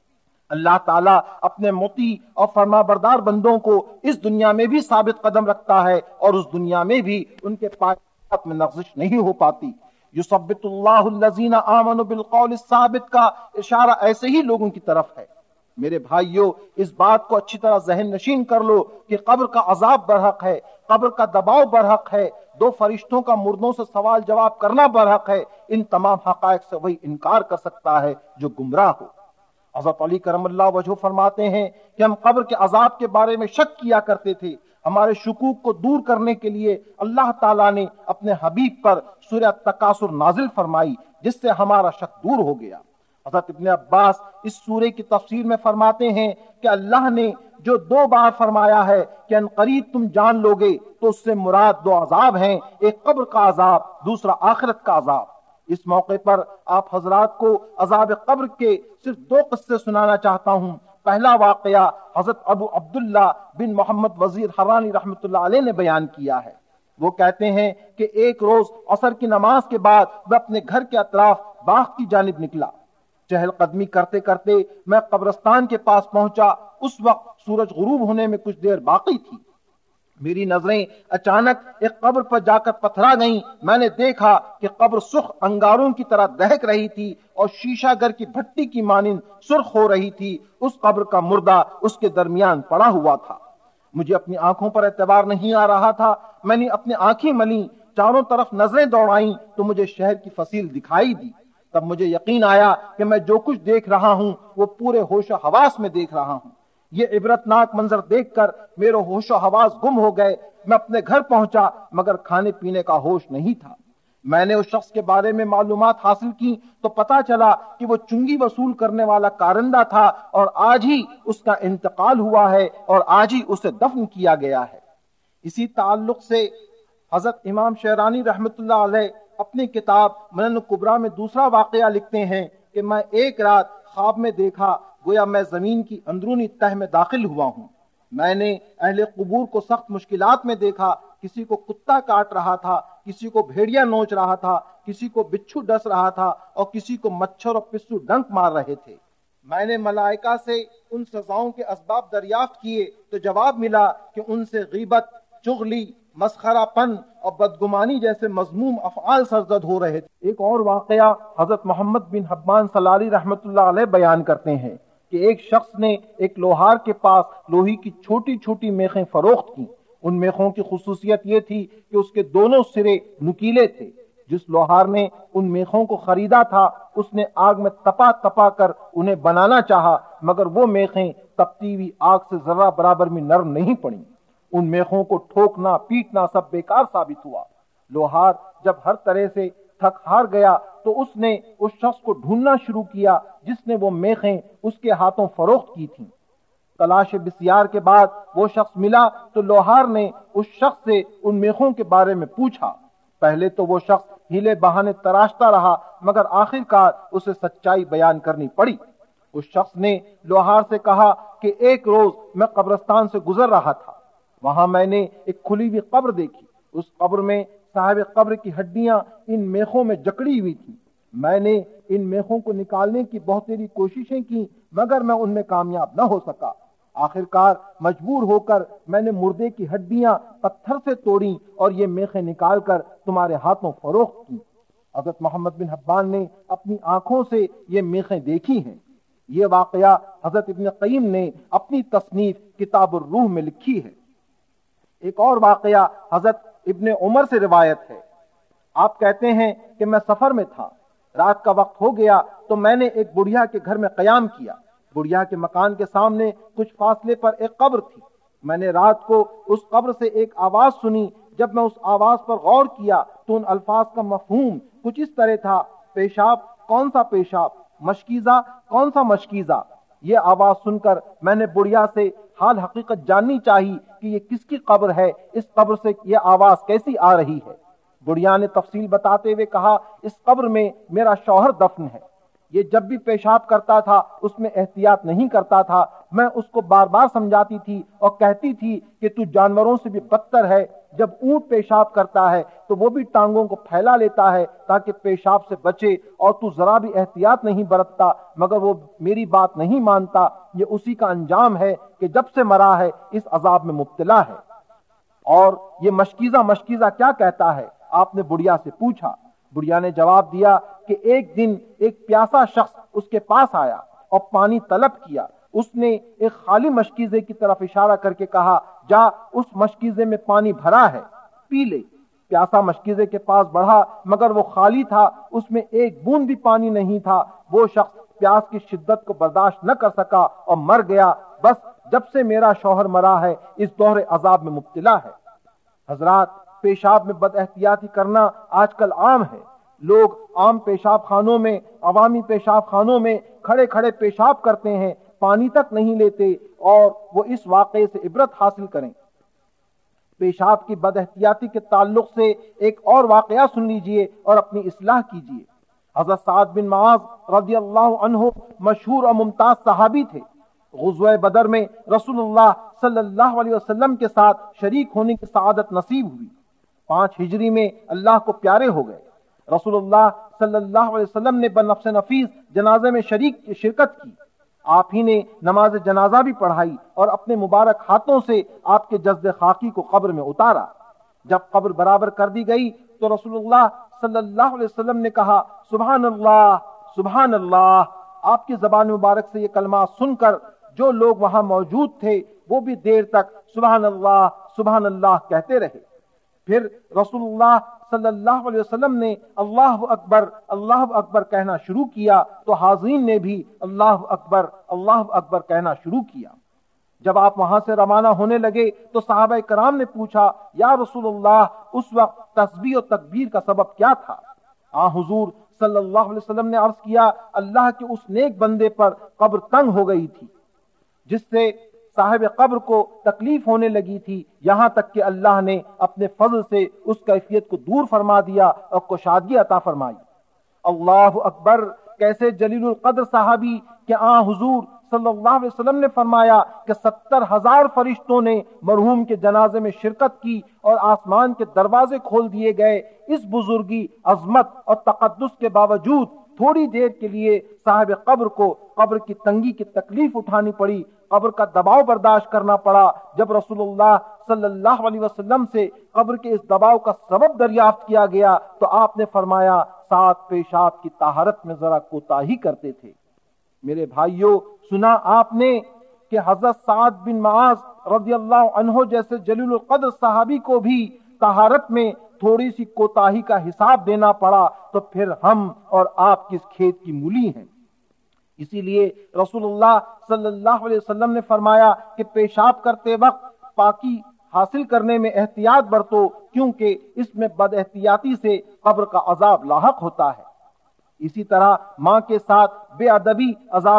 اللہ تعالیٰ اپنے مطیع اور فرما بردار بندوں کو اس دنیا میں بھی ثابت قدم رکھتا ہے اور اس دنیا میں بھی ان کے پایات میں لغزش نہیں ہو پاتی۔ یثبت اللہ الذین آمنوا بالقول الثابت کا اشارہ ایسے ہی لوگوں کی طرف ہے۔ میرے بھائیوں، اس بات کو اچھی طرح ذہن نشین کر لو کہ قبر کا عذاب برحق ہے، قبر کا دباؤ برحق ہے، 2 فرشتوں کا مردوں سے سوال جواب کرنا برحق ہے۔ ان تمام حقائق سے وہی انکار کر سکتا ہے جو گمراہ ہو۔ حضرت علی کرم اللہ وجہہ فرماتے ہیں کہ ہم قبر کے عذاب کے بارے میں شک کیا کرتے تھے، ہمارے شکوک کو دور کرنے کے لیے اللہ تعالیٰ نے اپنے حبیب پر سورہ تکاثر نازل فرمائی، جس سے ہمارا شک دور ہو گیا۔ حضرت ابن عباس اس سورے کی تفسیر میں فرماتے ہیں کہ اللہ نے جو 2 بار فرمایا ہے کہ ان قریب تم جان لو گے، تو اس سے مراد 2 عذاب ہیں، ایک قبر کا عذاب، دوسرا آخرت کا عذاب۔ اس موقع پر آپ حضرات کو عذاب قبر کے صرف 2 قصے سنانا چاہتا ہوں۔ پہلا واقعہ حضرت ابو عبداللہ بن محمد وزیر حرانی رحمۃ اللہ علیہ نے بیان کیا ہے۔ وہ کہتے ہیں کہ ایک روز عصر کی نماز کے بعد وہ اپنے گھر کے اطراف باغ کی جانب نکلا۔ چہل قدمی کرتے کرتے میں قبرستان کے پاس پہنچا۔ اس وقت سورج غروب ہونے میں کچھ دیر باقی تھی۔ میری نظریں اچانک ایک قبر پر جا کر پتھرا گئیں۔ میں نے دیکھا کہ قبر سرخ انگاروں کی طرح دہک رہی تھی اور شیشہ گر کی بھٹی کی مانند سرخ ہو رہی تھی۔ اس قبر کا مردہ اس کے درمیان پڑا ہوا تھا۔ مجھے اپنی آنکھوں پر اعتبار نہیں آ رہا تھا۔ میں نے اپنی آنکھیں ملیں، چاروں طرف نظریں دوڑائیں تو مجھے شہر کی فصیل دکھائی دی۔ تب مجھے یقین آیا کہ میں جو کچھ دیکھ رہا ہوں وہ پورے ہوش و حواس میں دیکھ رہا ہوں۔ یہ عبرتناک منظر دیکھ کر میرے ہوش و حواس گم ہو گئے۔ میں اپنے گھر پہنچا مگر کھانے پینے کا ہوش نہیں تھا۔ میں نے اس شخص کے بارے میں معلومات حاصل کی تو پتا چلا کہ وہ چنگی وصول کرنے والا کارندہ تھا اور آج ہی اس کا انتقال ہوا ہے اور آج ہی اسے دفن کیا گیا ہے۔ اسی تعلق سے حضرت امام شعرانی رحمۃ اللہ علیہ اپنی کتاب منن کبریٰ میں دوسرا واقعہ لکھتے ہیں کہ میں ایک رات خواب میں دیکھا گویا میں زمین کی اندرونی تہ میں داخل ہوا ہوں۔ میں نے اہل قبور کو سخت مشکلات میں دیکھا، کسی کو کتا کاٹ رہا تھا، کسی کو بھیڑیا نوچ رہا تھا، کسی کو بچھو ڈس رہا تھا اور کسی کو مچھر اور پسو ڈنک مار رہے تھے۔ میں نے ملائکہ سے ان سزاؤں کے اسباب دریافت کیے تو جواب ملا کہ ان سے غیبت، چغلی، مسخرہ پن اور بدگمانی جیسے مذموم افعال سرزد ہو رہے تھے۔ ایک اور واقعہ حضرت محمد بن حبان سلاری رحمۃ اللہ علیہ بیان کرتے ہیں کہ ایک شخص نے ایک لوہار کے پاس لوہی کی چھوٹی چھوٹی میخیں فروخت کی۔ ان میخوں کی خصوصیت یہ تھی کہ اس کے دونوں سرے نکیلے تھے۔ جس لوہار نے ان میخوں کو خریدا تھا اس نے آگ میں تپا تپا کر انہیں بنانا چاہا، مگر وہ میخیں تپتی ہوئی آگ سے ذرہ برابر بھی نرم نہیں پڑیں۔ ان میخوں کو ٹھوکنا پیٹنا سب بیکار ثابت ہوا۔ لوہار جب ہر طرح سے تھک ہار گیا تو اس نے اس شخص کو ڈھونڈنا شروع کیا جس نے وہ میخیں اس کے ہاتھوں فروخت کی تھیں۔ تلاش بسیار کے بعد وہ شخص ملا تو لوہار نے اس شخص سے ان میخوں کے بارے میں پوچھا۔ پہلے تو وہ شخص ہیلے بہانے تراشتا رہا، مگر آخر کار اسے سچائی بیان کرنی پڑی۔ اس شخص نے لوہار سے کہا کہ ایک روز میں قبرستان سے گزر رہا تھا، وہاں میں نے ایک کھلی ہوئی قبر دیکھی۔ اس قبر میں صاحب قبر کی ہڈیاں ان میخوں میں جکڑی ہوئی تھی۔ میں نے ان میخوں کو نکالنے کی بہت ساری کوششیں کی، مگر میں ان میں کامیاب نہ ہو سکا۔ آخر کار مجبور ہو کر میں نے مردے کی ہڈیاں پتھر سے توڑیں اور یہ میخیں نکال کر تمہارے ہاتھوں فروخت کی۔ حضرت محمد بن حبان نے اپنی آنکھوں سے یہ میخیں دیکھی ہیں۔ یہ واقعہ حضرت ابن قیم نے اپنی تصنیف کتاب الروح میں لکھی ہے۔ ایک اور واقعہ حضرت ابن عمر سے روایت ہے۔ آپ کہتے ہیں کہ میں سفر میں تھا، رات کا وقت ہو گیا تو میں نے ایک بڑھیا کے گھر میں قیام کیا۔ بڑھیا کے مکان کے سامنے کچھ فاصلے پر ایک قبر تھی۔ میں نے رات کو اس قبر سے ایک آواز سنی۔ جب میں اس آواز پر غور کیا تو ان الفاظ کا مفہوم کچھ اس طرح تھا: پیشاب کون سا پیشاب، مشکیزہ کون سا مشکیزہ۔ یہ آواز سن کر میں نے بڑھیا سے حال حقیقت جاننی چاہی کہ یہ کس کی قبر ہے، اس قبر سے یہ آواز کیسی آ رہی ہے۔ بڑھیا نے تفصیل بتاتے ہوئے کہا، اس قبر میں میرا شوہر دفن ہے۔ یہ جب بھی پیشاب کرتا تھا اس میں احتیاط نہیں کرتا تھا۔ میں اس کو بار بار سمجھاتی تھی اور کہتی تھی کہ تو جانوروں سے بھی بدتر ہے۔ جب اونٹ پیشاب کرتا ہے تو وہ بھی ٹانگوں کو پھیلا لیتا ہے تاکہ پیشاب سے بچے، اور تو ذرا بھی احتیاط نہیں برتتا، مگر وہ میری بات نہیں مانتا۔ یہ اسی کا انجام ہے کہ جب سے مرا ہے اس عذاب میں مبتلا ہے۔ اور یہ مشکیزہ کیا کہتا ہے؟ آپ نے بڑھیا سے پوچھا۔ بڑھیا نے جواب دیا کہ ایک دن ایک پیاسا شخص اس کے پاس آیا اور پانی طلب کیا۔ اس نے ایک خالی مشکیزے کی طرف اشارہ کر کے کہا، جا اس مشکیزے میں پانی بھرا ہے، پی لے۔ پیاسا مشکیزے کے پاس بڑھا مگر وہ خالی تھا، اس میں ایک بوند بھی پانی نہیں تھا۔ وہ شخص پیاس کی شدت کو برداشت نہ کر سکا اور مر گیا۔ بس جب سے میرا شوہر مرا ہے اس دور عذاب میں مبتلا ہے۔ حضرات، پیشاب میں بد احتیاطی کرنا آج کل عام ہے۔ لوگ عام پیشاب خانوں میں، عوامی پیشاب خانوں میں کھڑے کھڑے پیشاب کرتے ہیں، پانی تک نہیں لیتے، اور وہ اس واقعے سے عبرت حاصل کریں۔ پیشاب کی بد احتیاطی کے تعلق سے ایک اور واقعہ سن لیجئے اور اپنی اصلاح کیجئے۔ حضرت سعد بن معاذ رضی اللہ عنہ مشہور اور ممتاز صحابی تھے۔ غزوہ بدر میں رسول اللہ صلی اللہ علیہ وسلم کے ساتھ شریک ہونے کی سعادت نصیب ہوئی۔ 5 ہجری میں اللہ کو پیارے ہو گئے۔ رسول اللہ صلی اللہ علیہ وسلم نے بنفس نفیس جنازے میں شرکت کی۔ آپ ہی نے نماز جنازہ بھی پڑھائی اور اپنے مبارک ہاتھوں سے آپ کے جسد خاکی کو قبر میں اتارا۔ جب قبر برابر کر دی گئی تو رسول اللہ صلی اللہ علیہ وسلم نے کہا، سبحان اللہ سبحان اللہ۔ آپ کی زبان مبارک سے یہ کلمات سن کر جو لوگ وہاں موجود تھے وہ بھی دیر تک سبحان اللہ کہتے رہے۔ پھر رسول اللہ صلی اللہ علیہ وسلم نے اللہ اکبر کہنا شروع کیا تو حاضرین نے بھی اللہ اکبر کہنا شروع کیا۔ جب آپ وہاں سے روانہ ہونے لگے تو صحابہ کرام نے پوچھا، یا رسول اللہ، اس وقت تسبیح و تکبیر کا سبب کیا تھا؟ حضور صلی اللہ علیہ وسلم نے عرض کیا، اللہ کے اس نیک بندے پر قبر تنگ ہو گئی تھی جس سے صاحب قبر کو تکلیف ہونے لگی تھی، یہاں تک کہ اللہ نے اپنے فضل سے اس کیفیت کو دور فرما دیا اور کشادگی عطا فرمائی۔ اللہ اکبر! کیسے جلیل القدر صحابی کہ حضور صلی اللہ علیہ وسلم نے فرمایا کہ 70,000 فرشتوں نے مرحوم کے جنازے میں شرکت کی اور آسمان کے دروازے کھول دیے گئے۔ اس بزرگی، عظمت اور تقدس کے باوجود تھوڑی دیر کے لیے صاحب قبر کو قبر کی تنگی کی تکلیف اٹھانی پڑی، قبر کا دباؤ برداشت کرنا پڑا۔ جب رسول اللہ صلی اللہ علیہ وسلم سے قبر کے اس دباؤ کا سبب دریافت کیا گیا تو آپ نے فرمایا، 7 پیشاب کی طہارت میں ذرا کوتاہی کرتے تھے۔ میرے بھائیوں، سنا آپ نے کہ حضرت سعد بن معاذ رضی اللہ عنہ جیسے جلیل القدر صحابی کو بھی طہارت میں تھوڑی سی کوتاہی کا حساب دینا پڑا، تو پھر ہم اور آپ کس کھیت کی مولی ہیں۔ اسی لیے رسول اللہ صلی اللہ علیہ وسلم نے فرمایا کہ پیشاب کرتے وقت پاکی حاصل کرنے میں احتیاط برتو، کیونکہ اس میں بد احتیاطی سے قبر کا عذاب لاحق ہوتا ہے۔ اسی طرح ماں کے ساتھ بے ادبی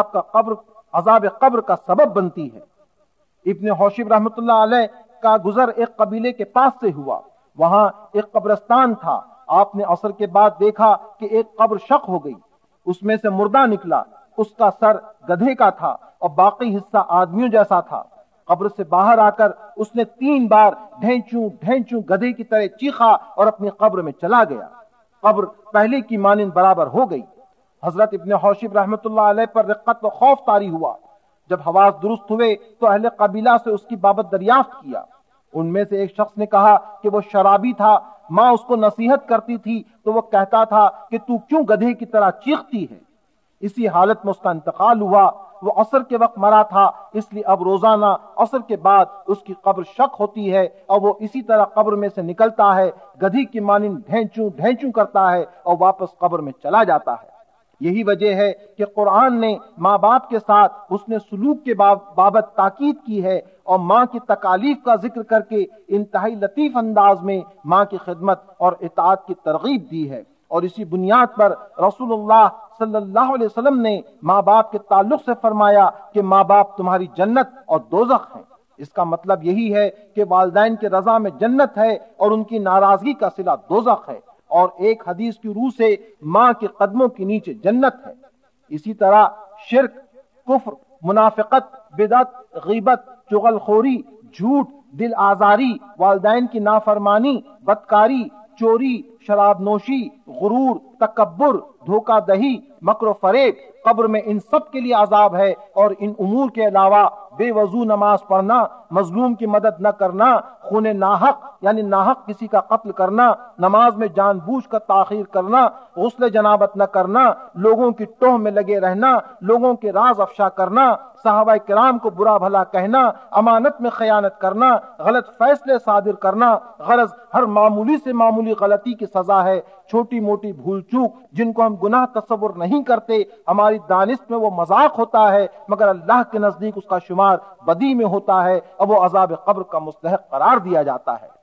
عذاب قبر کا سبب بنتی ہے۔ ابن حوشب رحمۃ اللہ علیہ کا گزر ایک قبیلے کے پاس سے ہوا، وہاں ایک قبرستان تھا۔ آپ نے عصر کے بعد دیکھا کہ ایک قبر شق ہو گئی، اس میں سے مردہ نکلا، اس کا سر گدھے کا تھا اور باقی حصہ آدمیوں جیسا تھا۔ قبر سے باہر آ کر اس نے 3 بار ڈھینچوں ڈھینچوں گدھے کی طرح چیخا اور اپنی قبر میں چلا گیا۔ قبر پہلے کی مانند برابر ہو گئی۔ حضرت ابن حوشب رحمۃ اللہ علیہ پر رقت و خوف طاری ہوا۔ جب حواس درست ہوئے تو اہل قبیلہ سے اس کی بابت دریافت کیا۔ ان میں سے ایک شخص نے کہا کہ وہ شرابی تھا، ماں اس کو نصیحت کرتی تھی تو وہ کہتا تھا کہ تو کیوں گدھے کی طرح چیختی ہے۔ اسی حالت میں اس کا انتقال ہوا۔ وہ عصر کے وقت مرا تھا، اس لیے اب روزانہ عصر کے بعد اس کی قبر شق ہوتی ہے اور وہ اسی طرح قبر میں سے نکلتا ہے، گدھی کی مانند ڈھینچوں ڈھینچوں کرتا ہے اور واپس قبر میں چلا جاتا ہے۔ یہی وجہ ہے کہ قرآن نے ماں باپ کے ساتھ حسن سلوک کے بابت تاکید کی ہے اور ماں کی تکالیف کا ذکر کر کے انتہائی لطیف انداز میں ماں کی خدمت اور اطاعت کی ترغیب دی ہے۔ اور اسی بنیاد پر رسول اللہ صلی اللہ علیہ وسلم نے ماں باپ کے تعلق سے فرمایا کہ ماں باپ تمہاری جنت اور دوزخ ہیں۔ اس کا مطلب یہی ہے کہ والدین کی رضا میں جنت ہے اور ان کی ناراضگی کا صلہ دوزخ ہے، اور ایک حدیث کی روح سے ماں کے قدموں کے نیچے جنت ہے۔ اسی طرح شرک، کفر، منافقت، بدعت، غیبت، چغلخوری، جھوٹ، دل آزاری، والدین کی نافرمانی، بدکاری، چوری، شراب نوشی، غرور، تکبر، دھوکہ دہی، مکر و فریب، قبر میں ان سب کے لیے عذاب ہے۔ اور ان امور کے علاوہ بے وضو نماز پڑھنا، مظلوم کی مدد نہ کرنا، خون ناحق یعنی ناحق کسی کا قتل کرنا، نماز میں جان بوجھ کر تاخیر کرنا، غسل جنابت نہ کرنا، لوگوں کی ٹوہ میں لگے رہنا، لوگوں کے راز افشا کرنا، صحابہ کرام کو برا بھلا کہنا، امانت میں خیانت کرنا، غلط فیصلے صادر کرنا۔ غرض ہر معمولی سے معمولی غلطی کی سزا ہے۔ چھوٹی موٹی بھول چوک جن کو ہم گناہ تصور نہیں کرتے، ہماری دانست میں وہ مذاق ہوتا ہے، مگر اللہ کے نزدیک اس کا شمار بدی میں ہوتا ہے اور وہ عذاب قبر کا مستحق قرار دیا جاتا ہے۔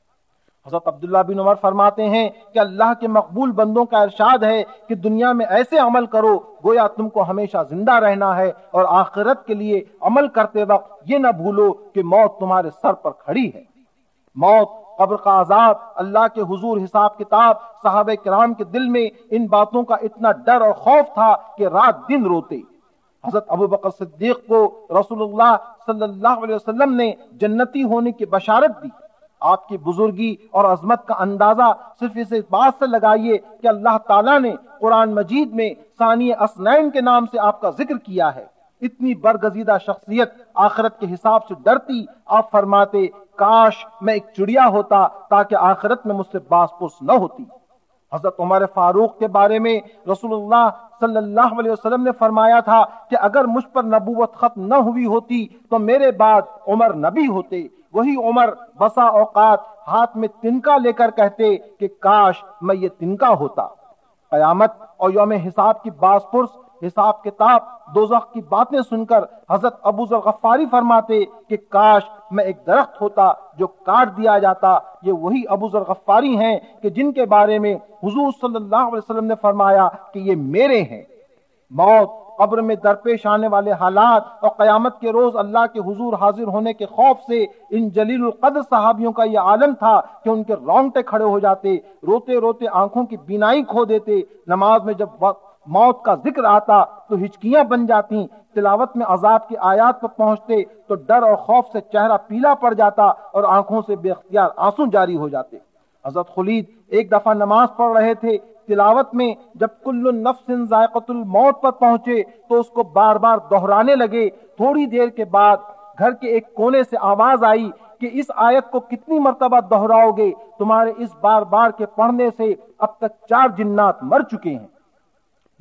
حضرت عبداللہ بن عمر فرماتے ہیں کہ اللہ کے مقبول بندوں کا ارشاد ہے کہ دنیا میں ایسے عمل کرو گویا تم کو ہمیشہ زندہ رہنا ہے، اور آخرت کے لیے عمل کرتے وقت یہ نہ بھولو کہ موت تمہارے سر پر کھڑی ہے۔ موت، قبر کا عذاب، اللہ کے حضور حساب کتاب، صحابہ کرام کے دل میں ان باتوں کا اتنا ڈر اور خوف تھا کہ رات دن روتے۔ حضرت ابو بکر صدیق کو رسول اللہ صلی اللہ علیہ وسلم نے جنتی ہونے کی بشارت دی۔ آپ کی بزرگی اور عظمت کا اندازہ صرف اس بات سے لگائیے کہ اللہ تعالیٰ نے قرآن مجید میں ثانی اسنین کے نام سے آپ کا ذکر کیا ہے۔ اتنی برگزیدہ شخصیت آخرت کے حساب سے ڈرتی، آپ فرماتے کاش میں ایک چڑیا ہوتا تاکہ آخرت میں مجھ سے باز پرس نہ ہوتی۔ حضرت عمر فاروق کے بارے میں رسول اللہ صلی اللہ علیہ وسلم نے فرمایا تھا کہ اگر مجھ پر نبوت ختم نہ ہوئی ہوتی تو میرے بعد عمر نبی ہوتے۔ وہی عمر بسا اوقات ہاتھ میں تنکا لے کر کہتے کہ کاش میں یہ تنکا ہوتا۔ قیامت اور یوم حساب کی باز پرس، حساب کتاب، دوزخ کی باتیں سن کر حضرت ابو ذر غفاری فرماتے کہ کاش میں ایک درخت ہوتا جو کاٹ دیا جاتا۔ یہ وہی ابو ذر غفاری ہیں کہ جن کے بارے میں حضور صلی اللہ علیہ وسلم نے فرمایا کہ یہ میرے ہیں۔ موت، قبر میں درپیش آنے والے حالات اور قیامت کے روز اللہ کے حضور حاضر ہونے کے خوف سے ان جلیل القدر صحابیوں کا یہ عالم تھا کہ ان کے رونگٹے کھڑے ہو جاتے، روتے روتے آنکھوں کی بینائی کھو دیتے۔ نماز میں جب موت کا ذکر آتا تو ہچکیاں بن جاتی، تلاوت میں عذاب کی آیات پر پہنچتے تو ڈر اور خوف سے چہرہ پیلا پڑ جاتا اور آنکھوں سے بے اختیار آنسو جاری ہو جاتے۔ حضرت خلید ایک دفعہ نماز پڑھ رہے تھے، تلاوت میں جب کل نفس ذائقۃ الموت پر پہنچے تو اس کو بار بار دہرانے لگے۔ تھوڑی دیر کے بعد گھر کے ایک کونے سے آواز آئی کہ اس آیت کو کتنی مرتبہ دہراؤ گے؟ تمہارے اس بار بار کے پڑھنے سے اب تک 4 جنات مر چکے ہیں۔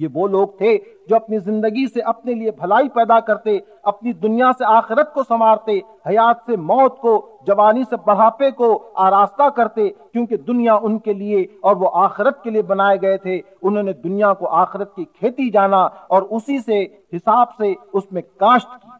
یہ وہ لوگ تھے جو اپنی زندگی سے اپنے لیے بھلائی پیدا کرتے، اپنی دنیا سے آخرت کو سنوارتے، حیات سے موت کو، جوانی سے بڑھاپے کو آراستہ کرتے، کیونکہ دنیا ان کے لیے اور وہ آخرت کے لیے بنائے گئے تھے۔ انہوں نے دنیا کو آخرت کی کھیتی جانا اور اسی سے حساب سے اس میں کاشت کی۔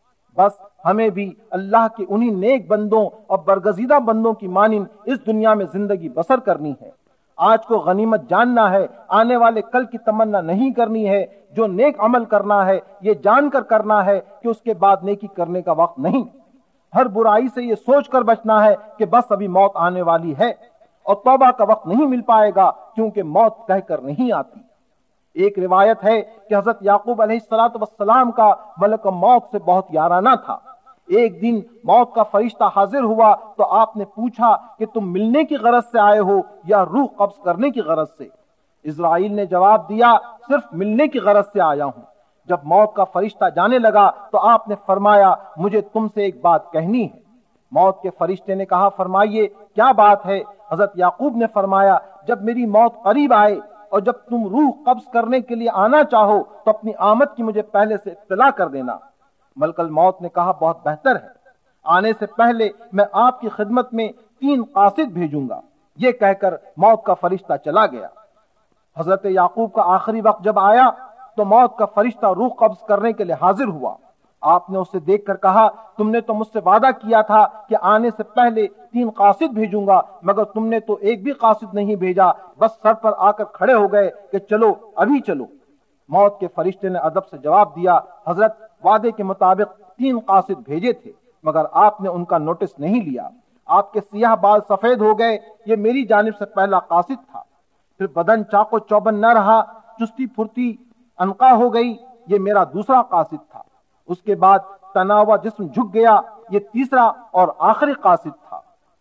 بس ہمیں بھی اللہ کے انہی نیک بندوں اور برگزیدہ بندوں کی مانند اس دنیا میں زندگی بسر کرنی ہے۔ آج کو غنیمت جاننا ہے، آنے والے کل کی تمنا نہیں کرنی ہے۔ جو نیک عمل کرنا ہے یہ جان کر کرنا ہے کہ اس کے بعد نیکی کرنے کا وقت نہیں۔ ہر برائی سے یہ سوچ کر بچنا ہے کہ بس ابھی موت آنے والی ہے اور توبہ کا وقت نہیں مل پائے گا، کیونکہ موت کہہ کر نہیں آتی۔ ایک روایت ہے کہ حضرت یعقوب علیہ السلام کا ملک موت سے بہت یارانہ تھا۔ ایک دن موت کا فرشتہ حاضر ہوا تو آپ نے پوچھا کہ تم ملنے کی غرض سے آئے ہو یا روح قبض کرنے کی غرض سے؟ اسرائیل نے جواب دیا، صرف ملنے کی غرض سے آیا ہوں۔ جب موت کا فرشتہ جانے لگا تو آپ نے فرمایا، مجھے تم سے ایک بات کہنی ہے۔ موت کے فرشتے نے کہا، فرمائیے کیا بات ہے؟ حضرت یعقوب نے فرمایا، جب میری موت قریب آئے اور جب تم روح قبض کرنے کے لیے آنا چاہو تو اپنی آمد کی مجھے پہلے سے اطلاع کر دینا۔ ملک الموت نے کہا، بہت بہتر ہے، آنے سے پہلے میں آپ کی خدمت میں 3 قاصد بھیجوں گا۔ یہ کہہ کر موت کا فرشتہ چلا گیا۔ حضرت یعقوب کا آخری وقت جب آیا تو موت کا فرشتہ روح قبض کرنے کے لیے حاضر ہوا۔ آپ نے اسے دیکھ کر کہا، تم نے تو مجھ سے وعدہ کیا تھا کہ آنے سے پہلے 3 قاصد بھیجوں گا، مگر تم نے تو ایک بھی قاصد نہیں بھیجا، بس سر پر آ کر کھڑے ہو گئے کہ چلو ابھی چلو۔ موت کے فرشتے نے ادب سے جواب دیا، حضرت وعدے کے مطابق 3 قاصد بھیجے تھے، مگر آپ نے ان کا نوٹس نہیں لیا۔ آپ کے سیاہ بال سفید ہو گئے، یہ میری جانب سے پہلا قاصد تھا۔ پھر بدن چاق و چوبند نہ رہا، چستی پھرتی انقا ہو گئی، یہ میرا دوسرا قاصد تھا۔ اس کے بعد تناوا جسم جھک گیا، یہ تیسرا اور آخری قاصد تھا۔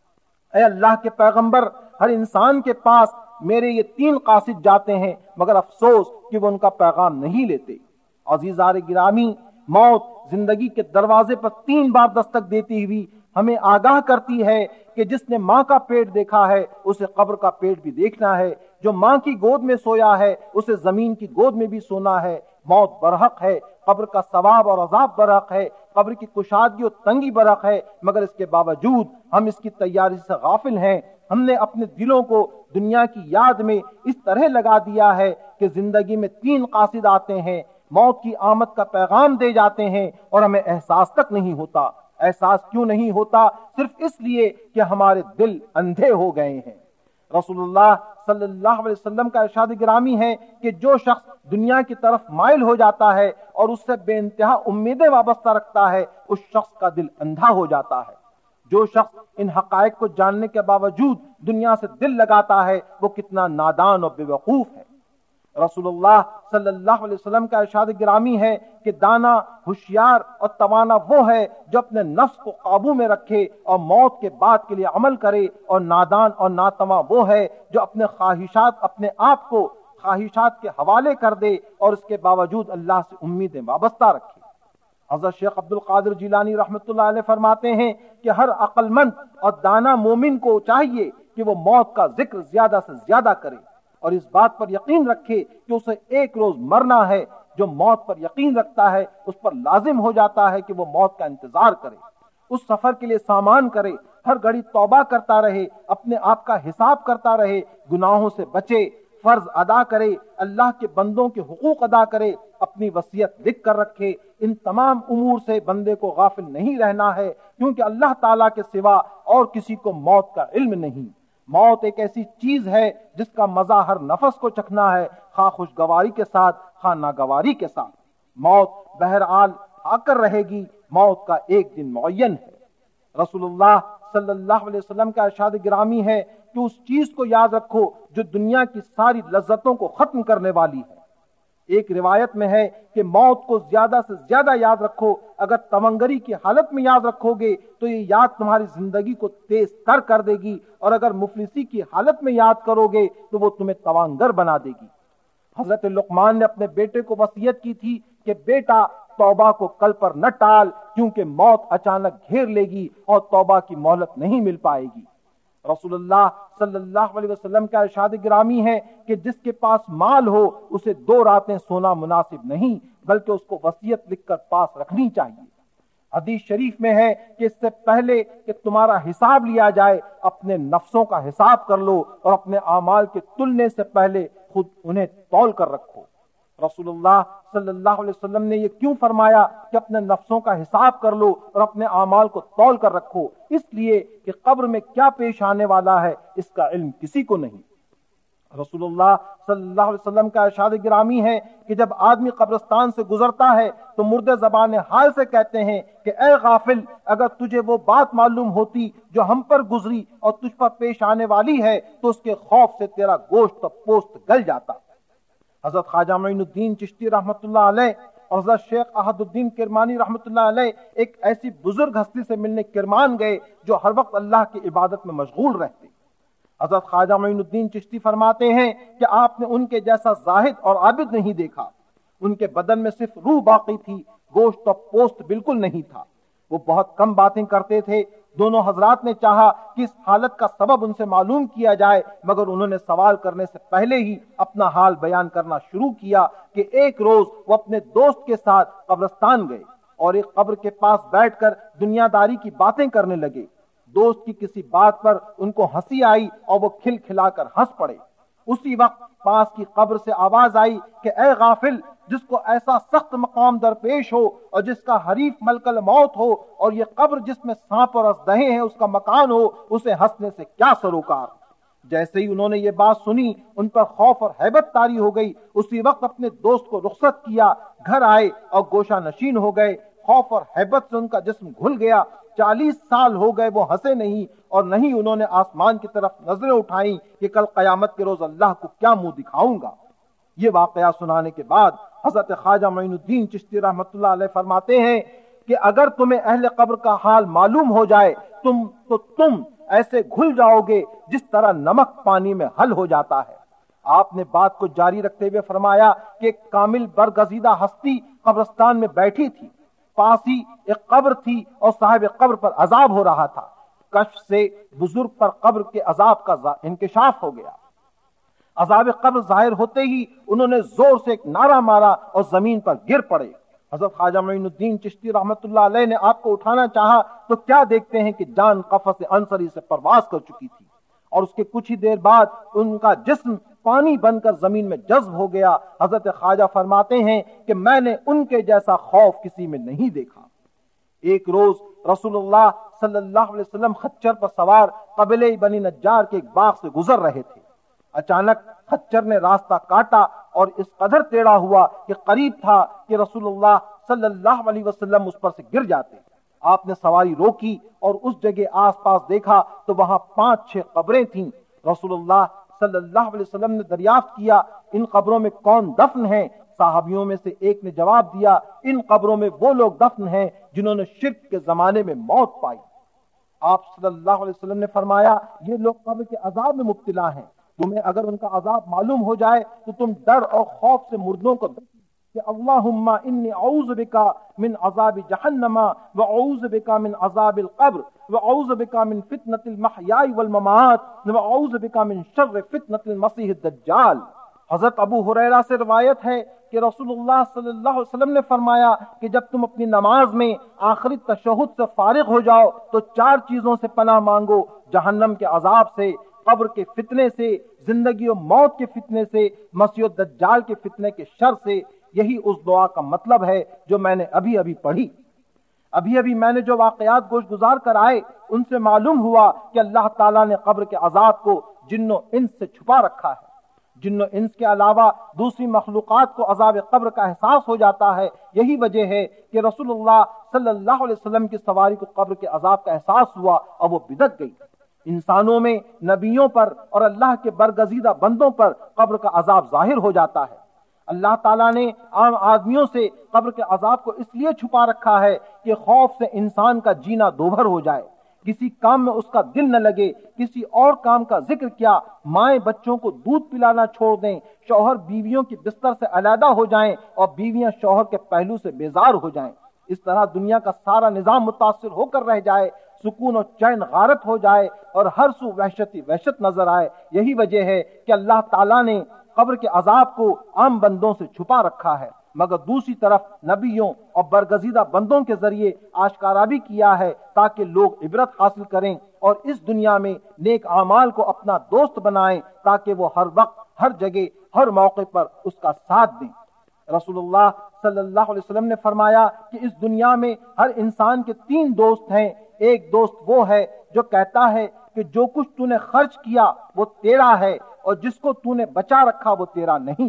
اے اللہ کے پیغمبر، ہر انسان کے پاس میرے یہ 3 قاصد جاتے ہیں، مگر افسوس کہ وہ ان کا پیغام نہیں لیتے۔ عزیزار گرامی، موت زندگی کے دروازے پر 3 بار دستک دیتی ہوئی ہمیں آگاہ کرتی ہے کہ جس نے ماں کا پیٹ دیکھا ہے اسے قبر کا پیٹ بھی دیکھنا ہے، جو ماں کی گود میں سویا ہے اسے زمین کی گود میں بھی سونا ہے۔ موت برحق ہے، قبر کا ثواب اور عذاب برحق ہے، قبر کی کشادگی اور تنگی برحق ہے، مگر اس کے باوجود ہم اس کی تیاری سے غافل ہیں۔ ہم نے اپنے دلوں کو دنیا کی یاد میں اس طرح لگا دیا ہے کہ زندگی میں 3 قاصد آتے ہیں، موت کی آمد کا پیغام دے جاتے ہیں اور ہمیں احساس تک نہیں ہوتا۔ احساس کیوں نہیں ہوتا؟ صرف اس لیے کہ ہمارے دل اندھے ہو گئے ہیں۔ رسول اللہ صلی اللہ علیہ وسلم کا ارشاد گرامی ہے کہ جو شخص دنیا کی طرف مائل ہو جاتا ہے اور اس سے بے انتہا امیدیں وابستہ رکھتا ہے، اس شخص کا دل اندھا ہو جاتا ہے۔ جو شخص ان حقائق کو جاننے کے باوجود دنیا سے دل لگاتا ہے وہ کتنا نادان اور بے وقوف ہے۔ رسول اللہ صلی اللہ علیہ وسلم کا ارشاد گرامی ہے کہ دانا، ہوشیار اور توانا وہ ہے جو اپنے نفس کو قابو میں رکھے اور موت کے بعد کے لیے عمل کرے، اور نادان اور ناتواں وہ ہے جو اپنے آپ کو خواہشات کے حوالے کر دے اور اس کے باوجود اللہ سے امیدیں وابستہ رکھے۔ حضرت شیخ عبد القادر جیلانی رحمۃ اللہ علیہ فرماتے ہیں کہ ہر عقل مند اور دانا مومن کو چاہیے کہ وہ موت کا ذکر زیادہ سے زیادہ کرے اور اس بات پر یقین رکھے کہ اسے ایک روز مرنا ہے۔ جو موت پر یقین رکھتا ہے اس پر لازم ہو جاتا ہے کہ وہ موت کا انتظار کرے، اس سفر کے لیے سامان کرے، ہر گھڑی توبہ کرتا رہے، اپنے آپ کا حساب کرتا رہے، گناہوں سے بچے، فرض ادا کرے، اللہ کے بندوں کے حقوق ادا کرے، اپنی وصیت لکھ کر رکھے۔ ان تمام امور سے بندے کو غافل نہیں رہنا ہے، کیونکہ اللہ تعالیٰ کے سوا اور کسی کو موت کا علم نہیں۔ موت ایک ایسی چیز ہے جس کا مزہ ہر نفس کو چکھنا ہے، خواہ خوشگواری کے ساتھ خواہ ناگواری کے ساتھ۔ موت بہرحال آ کر رہے گی، موت کا ایک دن معین ہے۔ رسول اللہ صلی اللہ علیہ وسلم کا ارشاد گرامی ہے کہ اس چیز کو یاد رکھو جو دنیا کی ساری لذتوں کو ختم کرنے والی ہے۔ ایک روایت میں ہے کہ موت کو زیادہ سے زیادہ یاد رکھو، اگر تونگری کی حالت میں یاد رکھو گے تو یہ یاد تمہاری زندگی کو تیز تر کر دے گی، اور اگر مفلسی کی حالت میں یاد کرو گے تو وہ تمہیں توانگر بنا دے گی۔ حضرت لقمان نے اپنے بیٹے کو وصیت کی تھی کہ بیٹا توبہ کو کل پر نہ ٹال، کیونکہ موت اچانک گھیر لے گی اور توبہ کی مہلت نہیں مل پائے گی۔ رسول اللہ صلی اللہ علیہ وسلم کا ارشاد گرامی ہے کہ جس کے پاس مال ہو اسے 2 راتیں سونا مناسب نہیں، بلکہ اس کو وصیت لکھ کر پاس رکھنی چاہیے۔ حدیث شریف میں ہے کہ اس سے پہلے کہ تمہارا حساب لیا جائے اپنے نفسوں کا حساب کر لو، اور اپنے اعمال کے تلنے سے پہلے خود انہیں تول کر رکھو۔ رسول اللہ صلی اللہ علیہ وسلم نے یہ کیوں فرمایا کہ اپنے نفسوں کا حساب کر لو اور اپنے اعمال کو تول کر رکھو؟ اس لیے کہ قبر میں کیا پیش آنے والا ہے اس کا علم کسی کو نہیں۔ رسول اللہ صلی اللہ علیہ وسلم کا ارشاد گرامی ہے کہ جب آدمی قبرستان سے گزرتا ہے تو مردے زبان حال سے کہتے ہیں کہ اے غافل، اگر تجھے وہ بات معلوم ہوتی جو ہم پر گزری اور تجھ پر پیش آنے والی ہے تو اس کے خوف سے تیرا گوشت و پوست گل جاتا۔ حضرت خواجہ معین الدین چشتی رحمۃ اللہ علیہ اور حضرت شیخ احد الدین کرمانی رحمۃ اللہ علیہ ایک ایسی بزرگ ہستی سے ملنے کرمان گئے جو ہر وقت اللہ کی عبادت میں مشغول رہتے۔ حضرت خواجہ معین الدین چشتی فرماتے ہیں کہ آپ نے ان کے جیسا زاہد اور عابد نہیں دیکھا۔ ان کے بدن میں صرف روح باقی تھی، گوشت و پوست بالکل نہیں تھا۔ وہ بہت کم باتیں کرتے تھے۔ دونوں حضرات نے چاہا کہ اس حالت کا سبب ان سے معلوم کیا جائے، مگر انہوں نے سوال کرنے سے پہلے ہی اپنا حال بیان کرنا شروع کیا کہ ایک روز وہ اپنے دوست کے ساتھ قبرستان گئے اور ایک قبر کے پاس بیٹھ کر دنیا داری کی باتیں کرنے لگے۔ دوست کی کسی بات پر ان کو ہنسی آئی اور وہ کھل کھلا کر ہنس پڑے۔ اسی وقت پاس کی قبر سے آواز آئی کہ اے غافل، جس کو ایسا سخت مقام درپیش ہو اور جس کا حریف ملک الموت ہو اور یہ قبر جس میں سانپ اور اژدہے ہیں اس کا مکان ہو، اسے ہنسنے سے کیا سروکار۔ جیسے ہی انہوں نے یہ بات سنی ان پر خوف اور ہیبت طاری ہو گئی۔ اسی وقت اپنے دوست کو رخصت کیا، گھر آئے اور گوشہ نشین ہو گئے۔ خوف اور ہیبت سے ان کا جسم گھل گیا۔ 40 سال ہو گئے وہ ہنسے نہیں اور نہ ہی انہوں نے آسمان کی طرف نظریں اٹھائیں کہ کل قیامت کے روز اللہ کو کیا منہ دکھاؤں گا۔ یہ واقعہ سنانے کے بعد حضرت خواجہ معین الدین چشتی رحمۃ اللہ علیہ فرماتے ہیں کہ اگر تمہیں اہل قبر کا حال معلوم ہو جائے تم ایسے گھل جاؤ گے جس طرح نمک پانی میں حل ہو جاتا ہے۔ آپ نے بات کو جاری رکھتے ہوئے فرمایا کہ ایک کامل برگزیدہ ہستی قبرستان میں بیٹھی تھی۔ پاس ہی ایک قبر تھی اور صاحب قبر پر عذاب ہو رہا تھا۔ کشف سے بزرگ پر قبر کے عذاب کا انکشاف ہو گیا۔ عذاب قبر ظاہر ہوتے ہی انہوں نے زور سے ایک نعرہ مارا اور زمین پر گر پڑے۔ حضرت خواجہ معین الدین چشتی رحمۃ اللہ علیہ نے آپ کو اٹھانا چاہا تو کیا دیکھتے ہیں کہ جان قفس عنصری سے پرواز کر چکی تھی اور اس کے کچھ ہی دیر بعد ان کا جسم پانی بن کر زمین میں جذب ہو گیا۔ حضرت خواجہ فرماتے ہیں کہ میں نے ان کے جیسا خوف کسی میں نہیں دیکھا۔ ایک روز رسول اللہ صلی اللہ علیہ وسلم خچر پر سوار قبیلہ بنی نجار کے ایک باغ سے گزر رہے تھے۔ اچانک خچر نے راستہ کاٹا اور اس قدر ٹیڑھا ہوا کہ قریب تھا کہ رسول اللہ صلی اللہ علیہ وسلم اس پر سے گر جاتے۔ آپ نے سواری روکی اور اس جگہ آس پاس دیکھا تو وہاں 5-6 قبریں تھیں۔ رسول اللہ صلی اللہ علیہ وسلم نے دریافت کیا ان قبروں میں کون دفن ہیں؟ صحابیوں میں سے ایک نے جواب دیا ان قبروں میں وہ لوگ دفن ہیں جنہوں نے شرک کے زمانے میں موت پائی۔ آپ صلی اللہ علیہ وسلم نے فرمایا یہ لوگ قبر کے عذاب میں مبتلا ہیں، تمہیں اگر ان کا عذاب معلوم ہو جائے تو تم ڈر اور خوف سے مردوں کو کہ اللہم انی اعوذ بک من عذاب جہنم واعوذ بک من عذاب القبر واعوذ بک من فتنة المحیاء والممات واعوذ بک من شر فتنة المسیح الدجال۔ حضرت ابو ہریرہ سے روایت ہے کہ رسول اللہ صلی اللہ علیہ وسلم نے فرمایا کہ جب تم اپنی نماز میں آخری تشہد سے فارغ ہو جاؤ تو 4 چیزوں سے پناہ مانگو، جہنم کے عذاب سے، قبر کے فتنے سے، زندگی و موت کے فتنے سے، مسیح الدجال کے فتنے کے شر سے۔ یہی اس دعا کا مطلب ہے جو میں نے ابھی پڑھی۔ ابھی میں نے جو واقعات گوش گزار کر آئے ان سے معلوم ہوا کہ اللہ تعالیٰ نے قبر کے عذاب کو جن و انس سے چھپا رکھا ہے۔ جن و انس کے علاوہ دوسری مخلوقات کو عذاب قبر کا احساس ہو جاتا ہے۔ یہی وجہ ہے کہ رسول اللہ صلی اللہ علیہ وسلم کی سواری کو قبر کے عذاب کا احساس ہوا اور وہ بدک گئی۔ انسانوں میں نبیوں پر اور اللہ کے برگزیدہ بندوں پر قبر کا عذاب ظاہر ہو جاتا ہے۔ اللہ تعالیٰ نے عام آدمیوں سے قبر کے عذاب کو اس لیے چھپا رکھا ہے کہ خوف سے انسان کا جینا دوبھر ہو جائے، کسی کام میں اس کا دل نہ لگے، کسی اور کام کا ذکر کیا، مائیں بچوں کو دودھ پلانا چھوڑ دیں، شوہر بیویوں کی بستر سے علیحدہ ہو جائیں اور بیویاں شوہر کے پہلو سے بیزار ہو جائیں۔ اس طرح دنیا کا سارا نظام متاثر ہو کر رہ جائے سکون و چین غارت ہو جائے اور ہر سو وحشت ہی وحشت نظر آئے. یہی وجہ ہے کہ اللہ تعالیٰ نے قبر کے عذاب کو عام بندوں سے چھپا رکھا ہے، مگر دوسری طرف نبیوں اور برگزیدہ بندوں کے ذریعے آشکارا بھی کیا ہے تاکہ لوگ عبرت حاصل کریں اور اس دنیا میں نیک اعمال کو اپنا دوست بنائیں تاکہ وہ ہر وقت، ہر جگہ، ہر موقع پر اس کا ساتھ دیں. رسول اللہ صلی اللہ علیہ وسلم نے فرمایا کہ اس دنیا میں ہر انسان کے 3 دوست ہیں. ایک دوست وہ ہے جو کہتا ہے کہ جو کچھ تو نے خرچ کیا وہ تیرا ہے اور جس کو تو نے بچا رکھا وہ تیرا نہیں.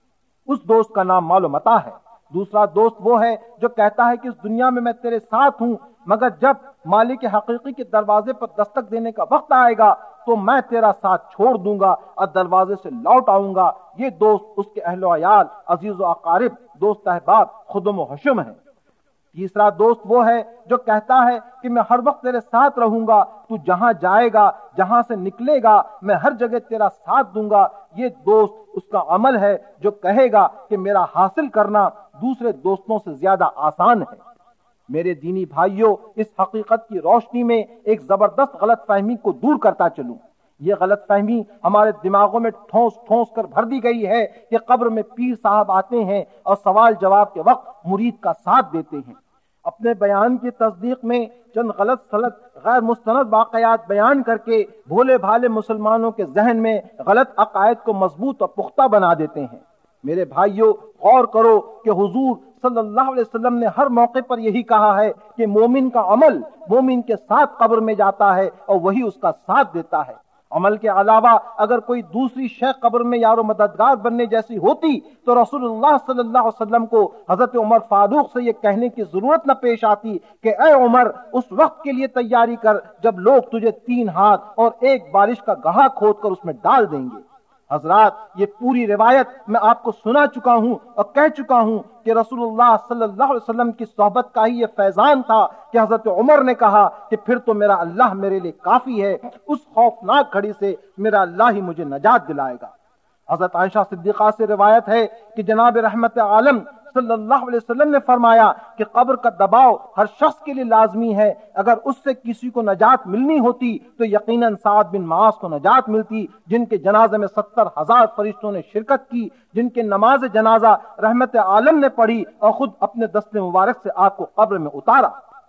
اس دوست کا نام مال و متاع ہے. دوسرا دوست وہ ہے جو کہتا ہے کہ اس دنیا میں میں تیرے ساتھ ہوں، مگر جب مالک حقیقی کے دروازے پر دستک دینے کا وقت آئے گا تو میں تیرا ساتھ چھوڑ دوں گا اور دروازے سے لوٹ آؤں گا. یہ دوست اس کے اہل و عیال، عزیز و اقارب، دوست احباب، خدم و حشم ہیں. تیسرا دوست وہ ہے جو کہتا ہے کہ میں ہر وقت تیرے ساتھ رہوں گا، تو جہاں جائے گا، جہاں سے نکلے گا، میں ہر جگہ تیرا ساتھ دوں گا. یہ دوست اس کا عمل ہے جو کہے گا کہ میرا حاصل کرنا دوسرے دوستوں سے زیادہ آسان ہے. میرے دینی بھائیوں، اس حقیقت کی روشنی میں ایک زبردست غلط فہمی کو دور کرتا چلوں. یہ غلط فہمی ہمارے دماغوں میں ٹھونس ٹھونس کر بھر دی گئی ہے کہ قبر میں پیر صاحب آتے ہیں اور سوال جواب کے وقت مرید کا ساتھ دیتے ہیں. اپنے بیان کی تصدیق میں چند غلط سلط غیر مستند واقعات بیان کر کے بھولے بھالے مسلمانوں کے ذہن میں غلط عقائد کو مضبوط اور پختہ بنا دیتے ہیں. میرے بھائیوں، غور کرو کہ حضور صلی اللہ علیہ وسلم نے ہر موقع پر یہی کہا ہے کہ مومن کا عمل مومن کے ساتھ قبر میں جاتا ہے اور وہی اس کا ساتھ دیتا ہے. عمل کے علاوہ اگر کوئی دوسری شے قبر میں یار و مددگار بننے جیسی ہوتی تو رسول اللہ صلی اللہ علیہ وسلم کو حضرت عمر فاروق سے یہ کہنے کی ضرورت نہ پیش آتی کہ اے عمر، اس وقت کے لیے تیاری کر جب لوگ تجھے 3 ہاتھ اور 1 بالش کا گڑھا کھود کر اس میں ڈال دیں گے. حضرات، یہ پوری روایت میں آپ کو سنا چکا ہوں اور کہہ چکا ہوں کہ رسول اللہ صلی اللہ علیہ وسلم کی صحبت کا ہی یہ فیضان تھا کہ حضرت عمر نے کہا کہ پھر تو میرا اللہ میرے لیے کافی ہے، اس خوفناک گھڑی سے میرا اللہ ہی مجھے نجات دلائے گا. حضرت عائشہ صدیقہ سے روایت ہے کہ جناب رحمت عالم صلی اللہ علیہ وسلم نے فرمایا کہ قبر کا دباؤ ہر شخص کے لیے لازمی ہے. اگر اس سے کسی کو نجات ملنی ہوتی تو یقیناً سعد بن معاذ کو نجات ملتی، جن کے جنازے میں 70,000 فرشتوں نے شرکت کی، جن کے نماز جنازہ رحمت عالم نے پڑھی اور خود اپنے دست مبارک سے آپ کو قبر میں اتارا.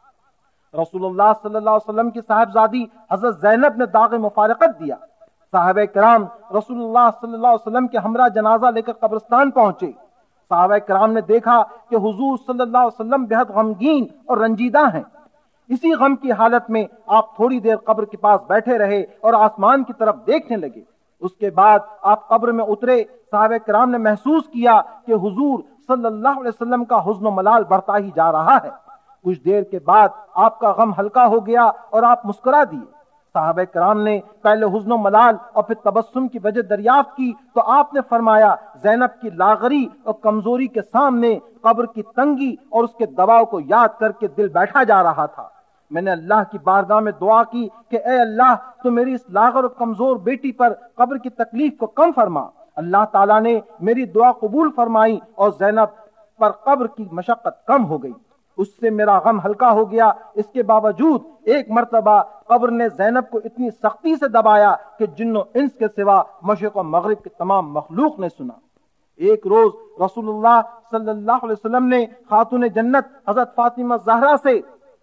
رسول اللہ صلی اللہ علیہ وسلم کی صاحبزادی حضرت زینب نے داغ مفارقت دیا. صحابہ کرام رسول اللہ صلی اللہ علیہ وسلم کے ہمراہ جنازہ لے کر قبرستان پہنچے. صحابہ کرام نے دیکھا کہ حضور صلی اللہ علیہ وسلم بہت غمگین اور رنجیدہ ہیں. اسی غم کی حالت میں آپ تھوڑی دیر قبر کے پاس بیٹھے رہے اور آسمان کی طرف دیکھنے لگے. اس کے بعد آپ قبر میں اترے. صحابہ کرام نے محسوس کیا کہ حضور صلی اللہ علیہ وسلم کا حزن و ملال بڑھتا ہی جا رہا ہے. کچھ دیر کے بعد آپ کا غم ہلکا ہو گیا اور آپ مسکرا دیے. صحابہ کرام نے پہلے حزن و ملال اور پھر تبسم کی وجہ دریافت کی تو آپ نے فرمایا، زینب کی لاغری اور کمزوری کے سامنے قبر کی تنگی اور اس کے دباؤ کو یاد کر کے دل بیٹھا جا رہا تھا. میں نے اللہ کی بارگاہ میں دعا کی کہ اے اللہ، تو میری اس لاغر اور کمزور بیٹی پر قبر کی تکلیف کو کم فرما. اللہ تعالیٰ نے میری دعا قبول فرمائی اور زینب پر قبر کی مشقت کم ہو گئی. اس سے میرا غم ہلکا ہو گیا. اس کے باوجود ایک مرتبہ قبر نے زینب کو اتنی سختی سے دبایا کہ جن و انس کے سوا مشرق و مغرب کے تمام مخلوق نے سنا. ایک روز رسول اللہ صلی اللہ علیہ وسلم نے خاتون جنت حضرت فاطمہ زہرا سے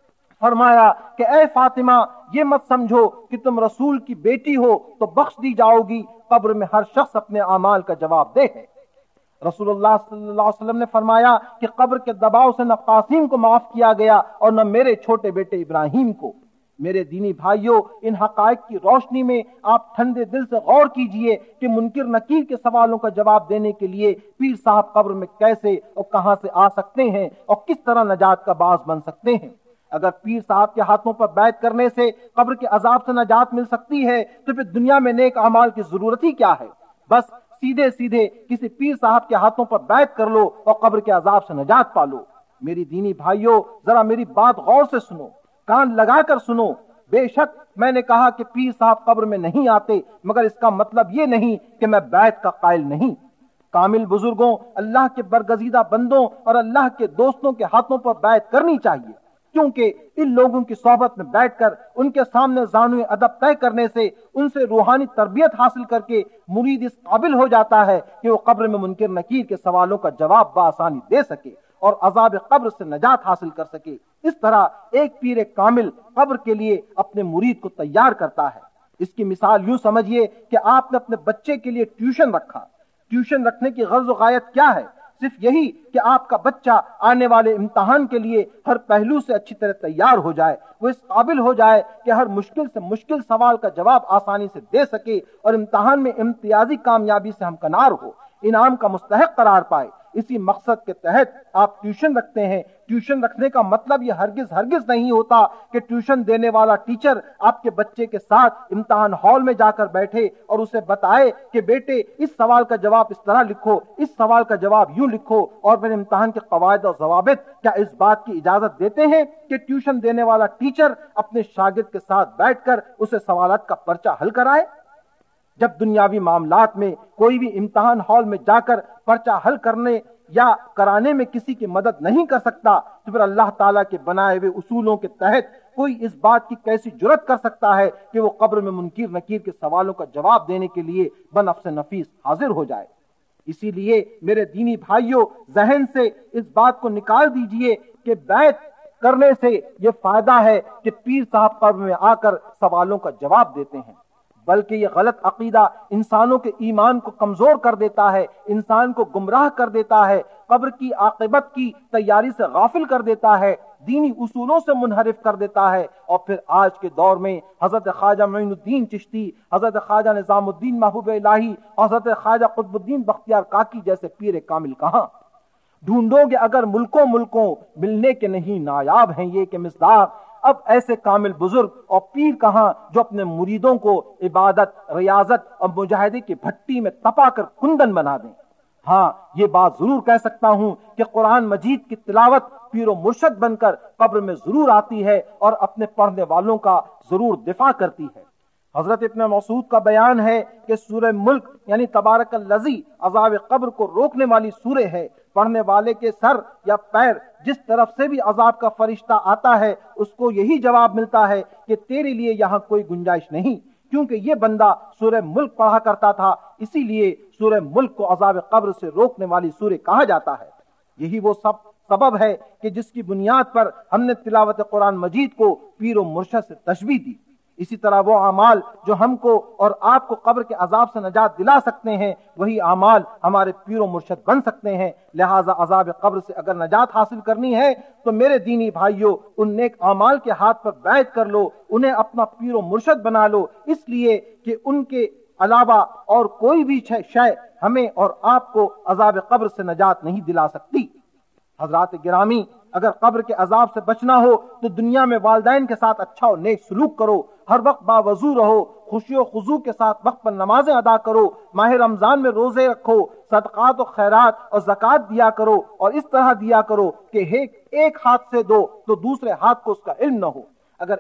فرمایا کہ اے فاطمہ، یہ مت سمجھو کہ تم رسول کی بیٹی ہو تو بخش دی جاؤ گی. قبر میں ہر شخص اپنے اعمال کا جواب دے ہے. رسول اللہ صلی اللہ علیہ وسلم نے فرمایا کہ قبر کے دباؤ سے نہ قاسم کو معاف کیا گیا اور نہ میرے چھوٹے بیٹے ابراہیم کو. میرے دینی بھائیوں، ان حقائق کی روشنی میں آپ ٹھنڈے دل سے غور کیجئے کہ منکر نکیر کے سوالوں کا جواب دینے کے لیے پیر صاحب قبر میں کیسے اور کہاں سے آ سکتے ہیں اور کس طرح نجات کا باعث بن سکتے ہیں. اگر پیر صاحب کے ہاتھوں پر بیعت کرنے سے قبر کے عذاب سے نجات مل سکتی ہے تو پھر دنیا میں نیک اعمال کی ضرورت ہی کیا ہے؟ بس سیدھے سیدھے کسی پیر صاحب کے ہاتھوں پر بیعت کر لو اور قبر کے عذاب سے نجات پالو. میری دینی بھائیوں، ذرا میری بات غور سے سنو، کان لگا کر سنو. بے شک میں نے کہا کہ پیر صاحب قبر میں نہیں آتے، مگر اس کا مطلب یہ نہیں کہ میں بیعت کا قائل نہیں. کامل بزرگوں، اللہ کے برگزیدہ بندوں اور اللہ کے دوستوں کے ہاتھوں پر بیعت کرنی چاہیے، کیونکہ ان لوگوں کی صحبت میں بیٹھ کر ان کے سامنے زانوئے ادب طے کرنے سے ان سے روحانی تربیت حاصل کر کے مرید اس قابل ہو جاتا ہے کہ وہ قبر میں منکر نکیر کے سوالوں کا جواب بآسانی دے سکے اور عذاب قبر سے نجات حاصل کر سکے۔ اس طرح ایک پیر کامل قبر کے لیے اپنے مرید کو تیار کرتا ہے۔ اس کی مثال یوں سمجھیے کہ آپ نے اپنے بچے کے لیے ٹیوشن رکھا۔ ٹیوشن رکھنے کی غرض و غایت کیا ہے؟ صرف یہی کہ آپ کا بچہ آنے والے امتحان کے لیے ہر پہلو سے اچھی طرح تیار ہو جائے، وہ اس قابل ہو جائے کہ ہر مشکل سے مشکل سوال کا جواب آسانی سے دے سکے اور امتحان میں امتیازی کامیابی سے ہمکنار ہو، انعام کا مستحق قرار پائے۔ اسی مقصد کے تحت آپ ٹیوشن رکھتے ہیں۔ ٹیوشن رکھنے کا مطلب یہ ہرگز نہیں ہوتا کہ ٹیوشن دینے والا ٹیچر آپ کے بچے کے ساتھ امتحان ہال میں جا کر بیٹھے اور اسے بتائے کہ بیٹے اس سوال کا جواب اس طرح لکھو، اس سوال کا جواب یوں لکھو، اور پھر امتحان کے قواعد اور ضوابط۔ کیا اس بات کی اجازت دیتے ہیں کہ ٹیوشن دینے والا ٹیچر اپنے شاگرد کے ساتھ بیٹھ کر اسے سوالات کا پرچہ حل کرائے؟ جب دنیاوی معاملات میں کوئی بھی امتحان ہال میں جا کر پرچہ حل کرنے یا کرانے میں کسی کی مدد نہیں کر سکتا تو پھر اللہ تعالیٰ کے بنائے ہوئے اصولوں کے تحت کوئی اس بات کی کیسی جرت کر سکتا ہے کہ وہ قبر میں منکر نکیر کے سوالوں کا جواب دینے کے لیے بنفس نفیس حاضر ہو جائے؟ اسی لیے میرے دینی بھائیوں، ذہن سے اس بات کو نکال دیجئے کہ بیعت کرنے سے یہ فائدہ ہے کہ پیر صاحب قبر میں آ کر سوالوں کا جواب دیتے ہیں، بلکہ یہ غلط عقیدہ انسانوں کے ایمان کو کمزور کر دیتا ہے، انسان کو گمراہ کر دیتا ہے، قبر کی عاقبت کی تیاری سے غافل کر دیتا ہے، دینی اصولوں سے منحرف کر دیتا ہے۔ اور پھر آج کے دور میں حضرت خواجہ معین الدین چشتی، حضرت خواجہ نظام الدین محبوب الہی، حضرت خواجہ قطب الدین بختیار کاکی جیسے پیر کامل کہاں؟ ڈھونڈو گے اگر ملکوں ملنے کے نہیں نایاب ہیں یہ کہ مصداق۔ اب ایسے کامل بزرگ اور پیر کہاں جو اپنے مریدوں کو عبادت، ریاضت اور مجاہدے کی بھٹی میں تپا کر کندن بنا دیں۔ ہاں، یہ بات ضرور کہہ سکتا ہوں کہ قرآن مجید کی تلاوت پیر و مرشد بن کر قبر میں ضرور آتی ہے اور اپنے پڑھنے والوں کا ضرور دفاع کرتی ہے۔ حضرت ابن مسعود کا بیان ہے کہ سورہ ملک یعنی تبارک الذی عذاب قبر کو روکنے والی سورہ ہے۔ پڑھنے والے کے سر یا پیر جس طرف سے بھی عذاب کا فرشتہ آتا ہے اس کو یہی جواب ملتا ہے کہ تیرے لیے یہاں کوئی گنجائش نہیں، کیونکہ یہ بندہ سورہ ملک پڑھا کرتا تھا، اسی لیے سورہ ملک کو عذاب قبر سے روکنے والی سورہ کہا جاتا ہے۔ یہی وہ سبب ہے کہ جس کی بنیاد پر ہم نے تلاوت قرآن مجید کو پیر و مرشد سے تشبیہ دی۔ اسی طرح وہ اعمال جو ہم کو اور آپ کو قبر کے عذاب سے نجات دلا سکتے ہیں وہی اعمال ہمارے پیر و مرشد بن سکتے ہیں۔ لہٰذا عذاب قبر سے اگر نجات حاصل کرنی ہے تو میرے دینی بھائیوں، ان نیک اعمال کے ہاتھ پر بیعت کر لو، انہیں اپنا پیر و مرشد بنا لو، اس لیے کہ ان کے علاوہ اور کوئی بھی شے ہمیں اور آپ کو عذاب قبر سے نجات نہیں دلا سکتی۔ حضرات گرامی، اگر قبر کے عذاب سے بچنا ہو تو دنیا میں والدین کے ساتھ اچھا و نیک سلوک کرو، ہر وقت باوضو رہو، خوشی و خضوع کے ساتھ وقت پر نمازیں ادا کرو، ماہ رمضان میں روزے رکھو، صدقات و خیرات اور زکوٰۃ دیا کرو، اور اس طرح دیا کرو کہ ایک ہاتھ سے دو تو دوسرے ہاتھ کو اس کا علم نہ ہو۔ اگر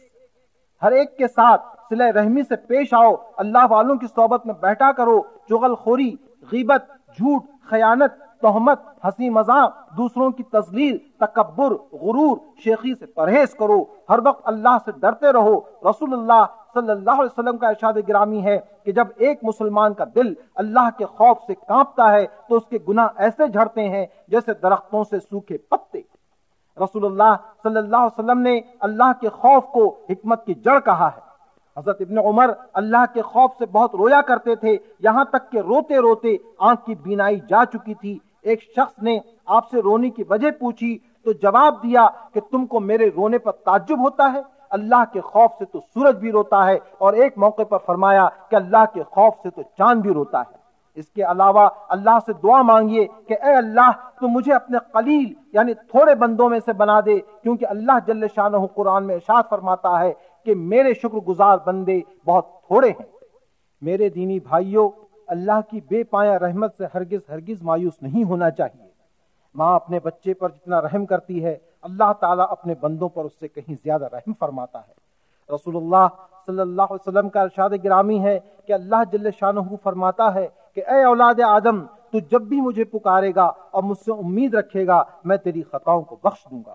ہر ایک کے ساتھ صلہ رحمی سے پیش آؤ، اللہ والوں کی صحبت میں بیٹھا کرو، چغل خوری، غیبت، جھوٹ، خیانت، تہمت، ہنسی مذاق، دوسروں کی تذلیل، تکبر، غرور، شیخی سے پرہیز کرو، ہر وقت اللہ سے ڈرتے رہو۔ رسول اللہ صلی اللہ علیہ وسلم کا ارشاد گرامی ہے کہ جب ایک مسلمان کا دل اللہ کے خوف سے کانپتا ہے تو اس کے گناہ ایسے جھڑتے ہیں جیسے درختوں سے سوکھے پتے۔ رسول اللہ صلی اللہ علیہ وسلم نے اللہ کے خوف کو حکمت کی جڑ کہا ہے۔ حضرت ابن عمر اللہ کے خوف سے بہت رویا کرتے تھے، یہاں تک کہ روتے روتے آنکھ کی بینائی جا چکی تھی۔ ایک شخص نے آپ سے رونے کی وجہ پوچھی تو جواب دیا کہ تم کو میرے رونے پر تعجب ہوتا ہے؟ اللہ کے خوف سے تو سورج بھی روتا ہے، اور ایک موقع پر فرمایا کہ اللہ کے خوف سے تو چاند بھی روتا ہے۔ اس کے علاوہ اللہ سے دعا مانگیے کہ اے اللہ تو مجھے اپنے قلیل یعنی تھوڑے بندوں میں سے بنا دے، کیونکہ اللہ جل شانہ قرآن میں ارشاد فرماتا ہے کہ میرے شکر گزار بندے بہت تھوڑے ہیں۔ میرے دینی بھائیوں، اللہ کی بے پایہ رحمت سے ہرگز مایوس نہیں ہونا چاہیے۔ ماں اپنے بچے پر جتنا رحم کرتی ہے، اللہ تعالیٰ اپنے بندوں پر اس سے کہیں زیادہ رحم فرماتا ہے۔ رسول اللہ صلی اللہ علیہ وسلم کا ارشاد گرامی ہے کہ اللہ جل شانہ فرماتا ہے کہ اے اولاد آدم، تو جب بھی مجھے پکارے گا اور مجھ سے امید رکھے گا، میں تیری خطاؤں کو بخش دوں گا۔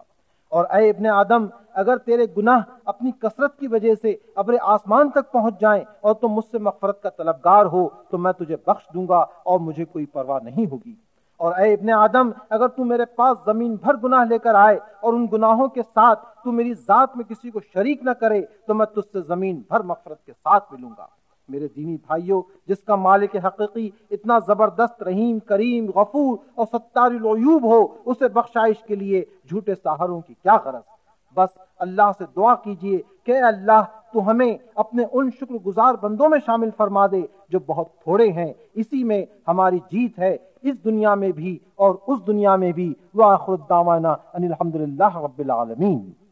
اور اے ابن آدم، اگر تیرے گناہ اپنی کثرت کی وجہ سے ابر آسمان تک پہنچ جائیں اور تم مجھ سے مغفرت کا طلبگار ہو تو میں تجھے بخش دوں گا اور مجھے کوئی پرواہ نہیں ہوگی۔ اور اے ابن آدم، اگر تو میرے پاس زمین بھر گناہ لے کر آئے اور ان گناہوں کے ساتھ تو میری ذات میں کسی کو شریک نہ کرے تو میں تجھ سے زمین بھر مغفرت کے ساتھ ملوں گا۔ میرے دینی بھائیوں، جس کا مالک حقیقی اتنا زبردست، رحیم، کریم، غفور اور ستار العیوب ہو، اسے بخشائش کے لیے جھوٹے سہاروں کی کیا غرض؟ بس اللہ سے دعا کیجئے کہ اے اللہ تو ہمیں اپنے ان شکر گزار بندوں میں شامل فرما دے جو بہت تھوڑے ہیں، اسی میں ہماری جیت ہے، اس دنیا میں بھی اور اس دنیا میں بھی۔ وآخر دعوانا ان الحمدللہ رب العالمین۔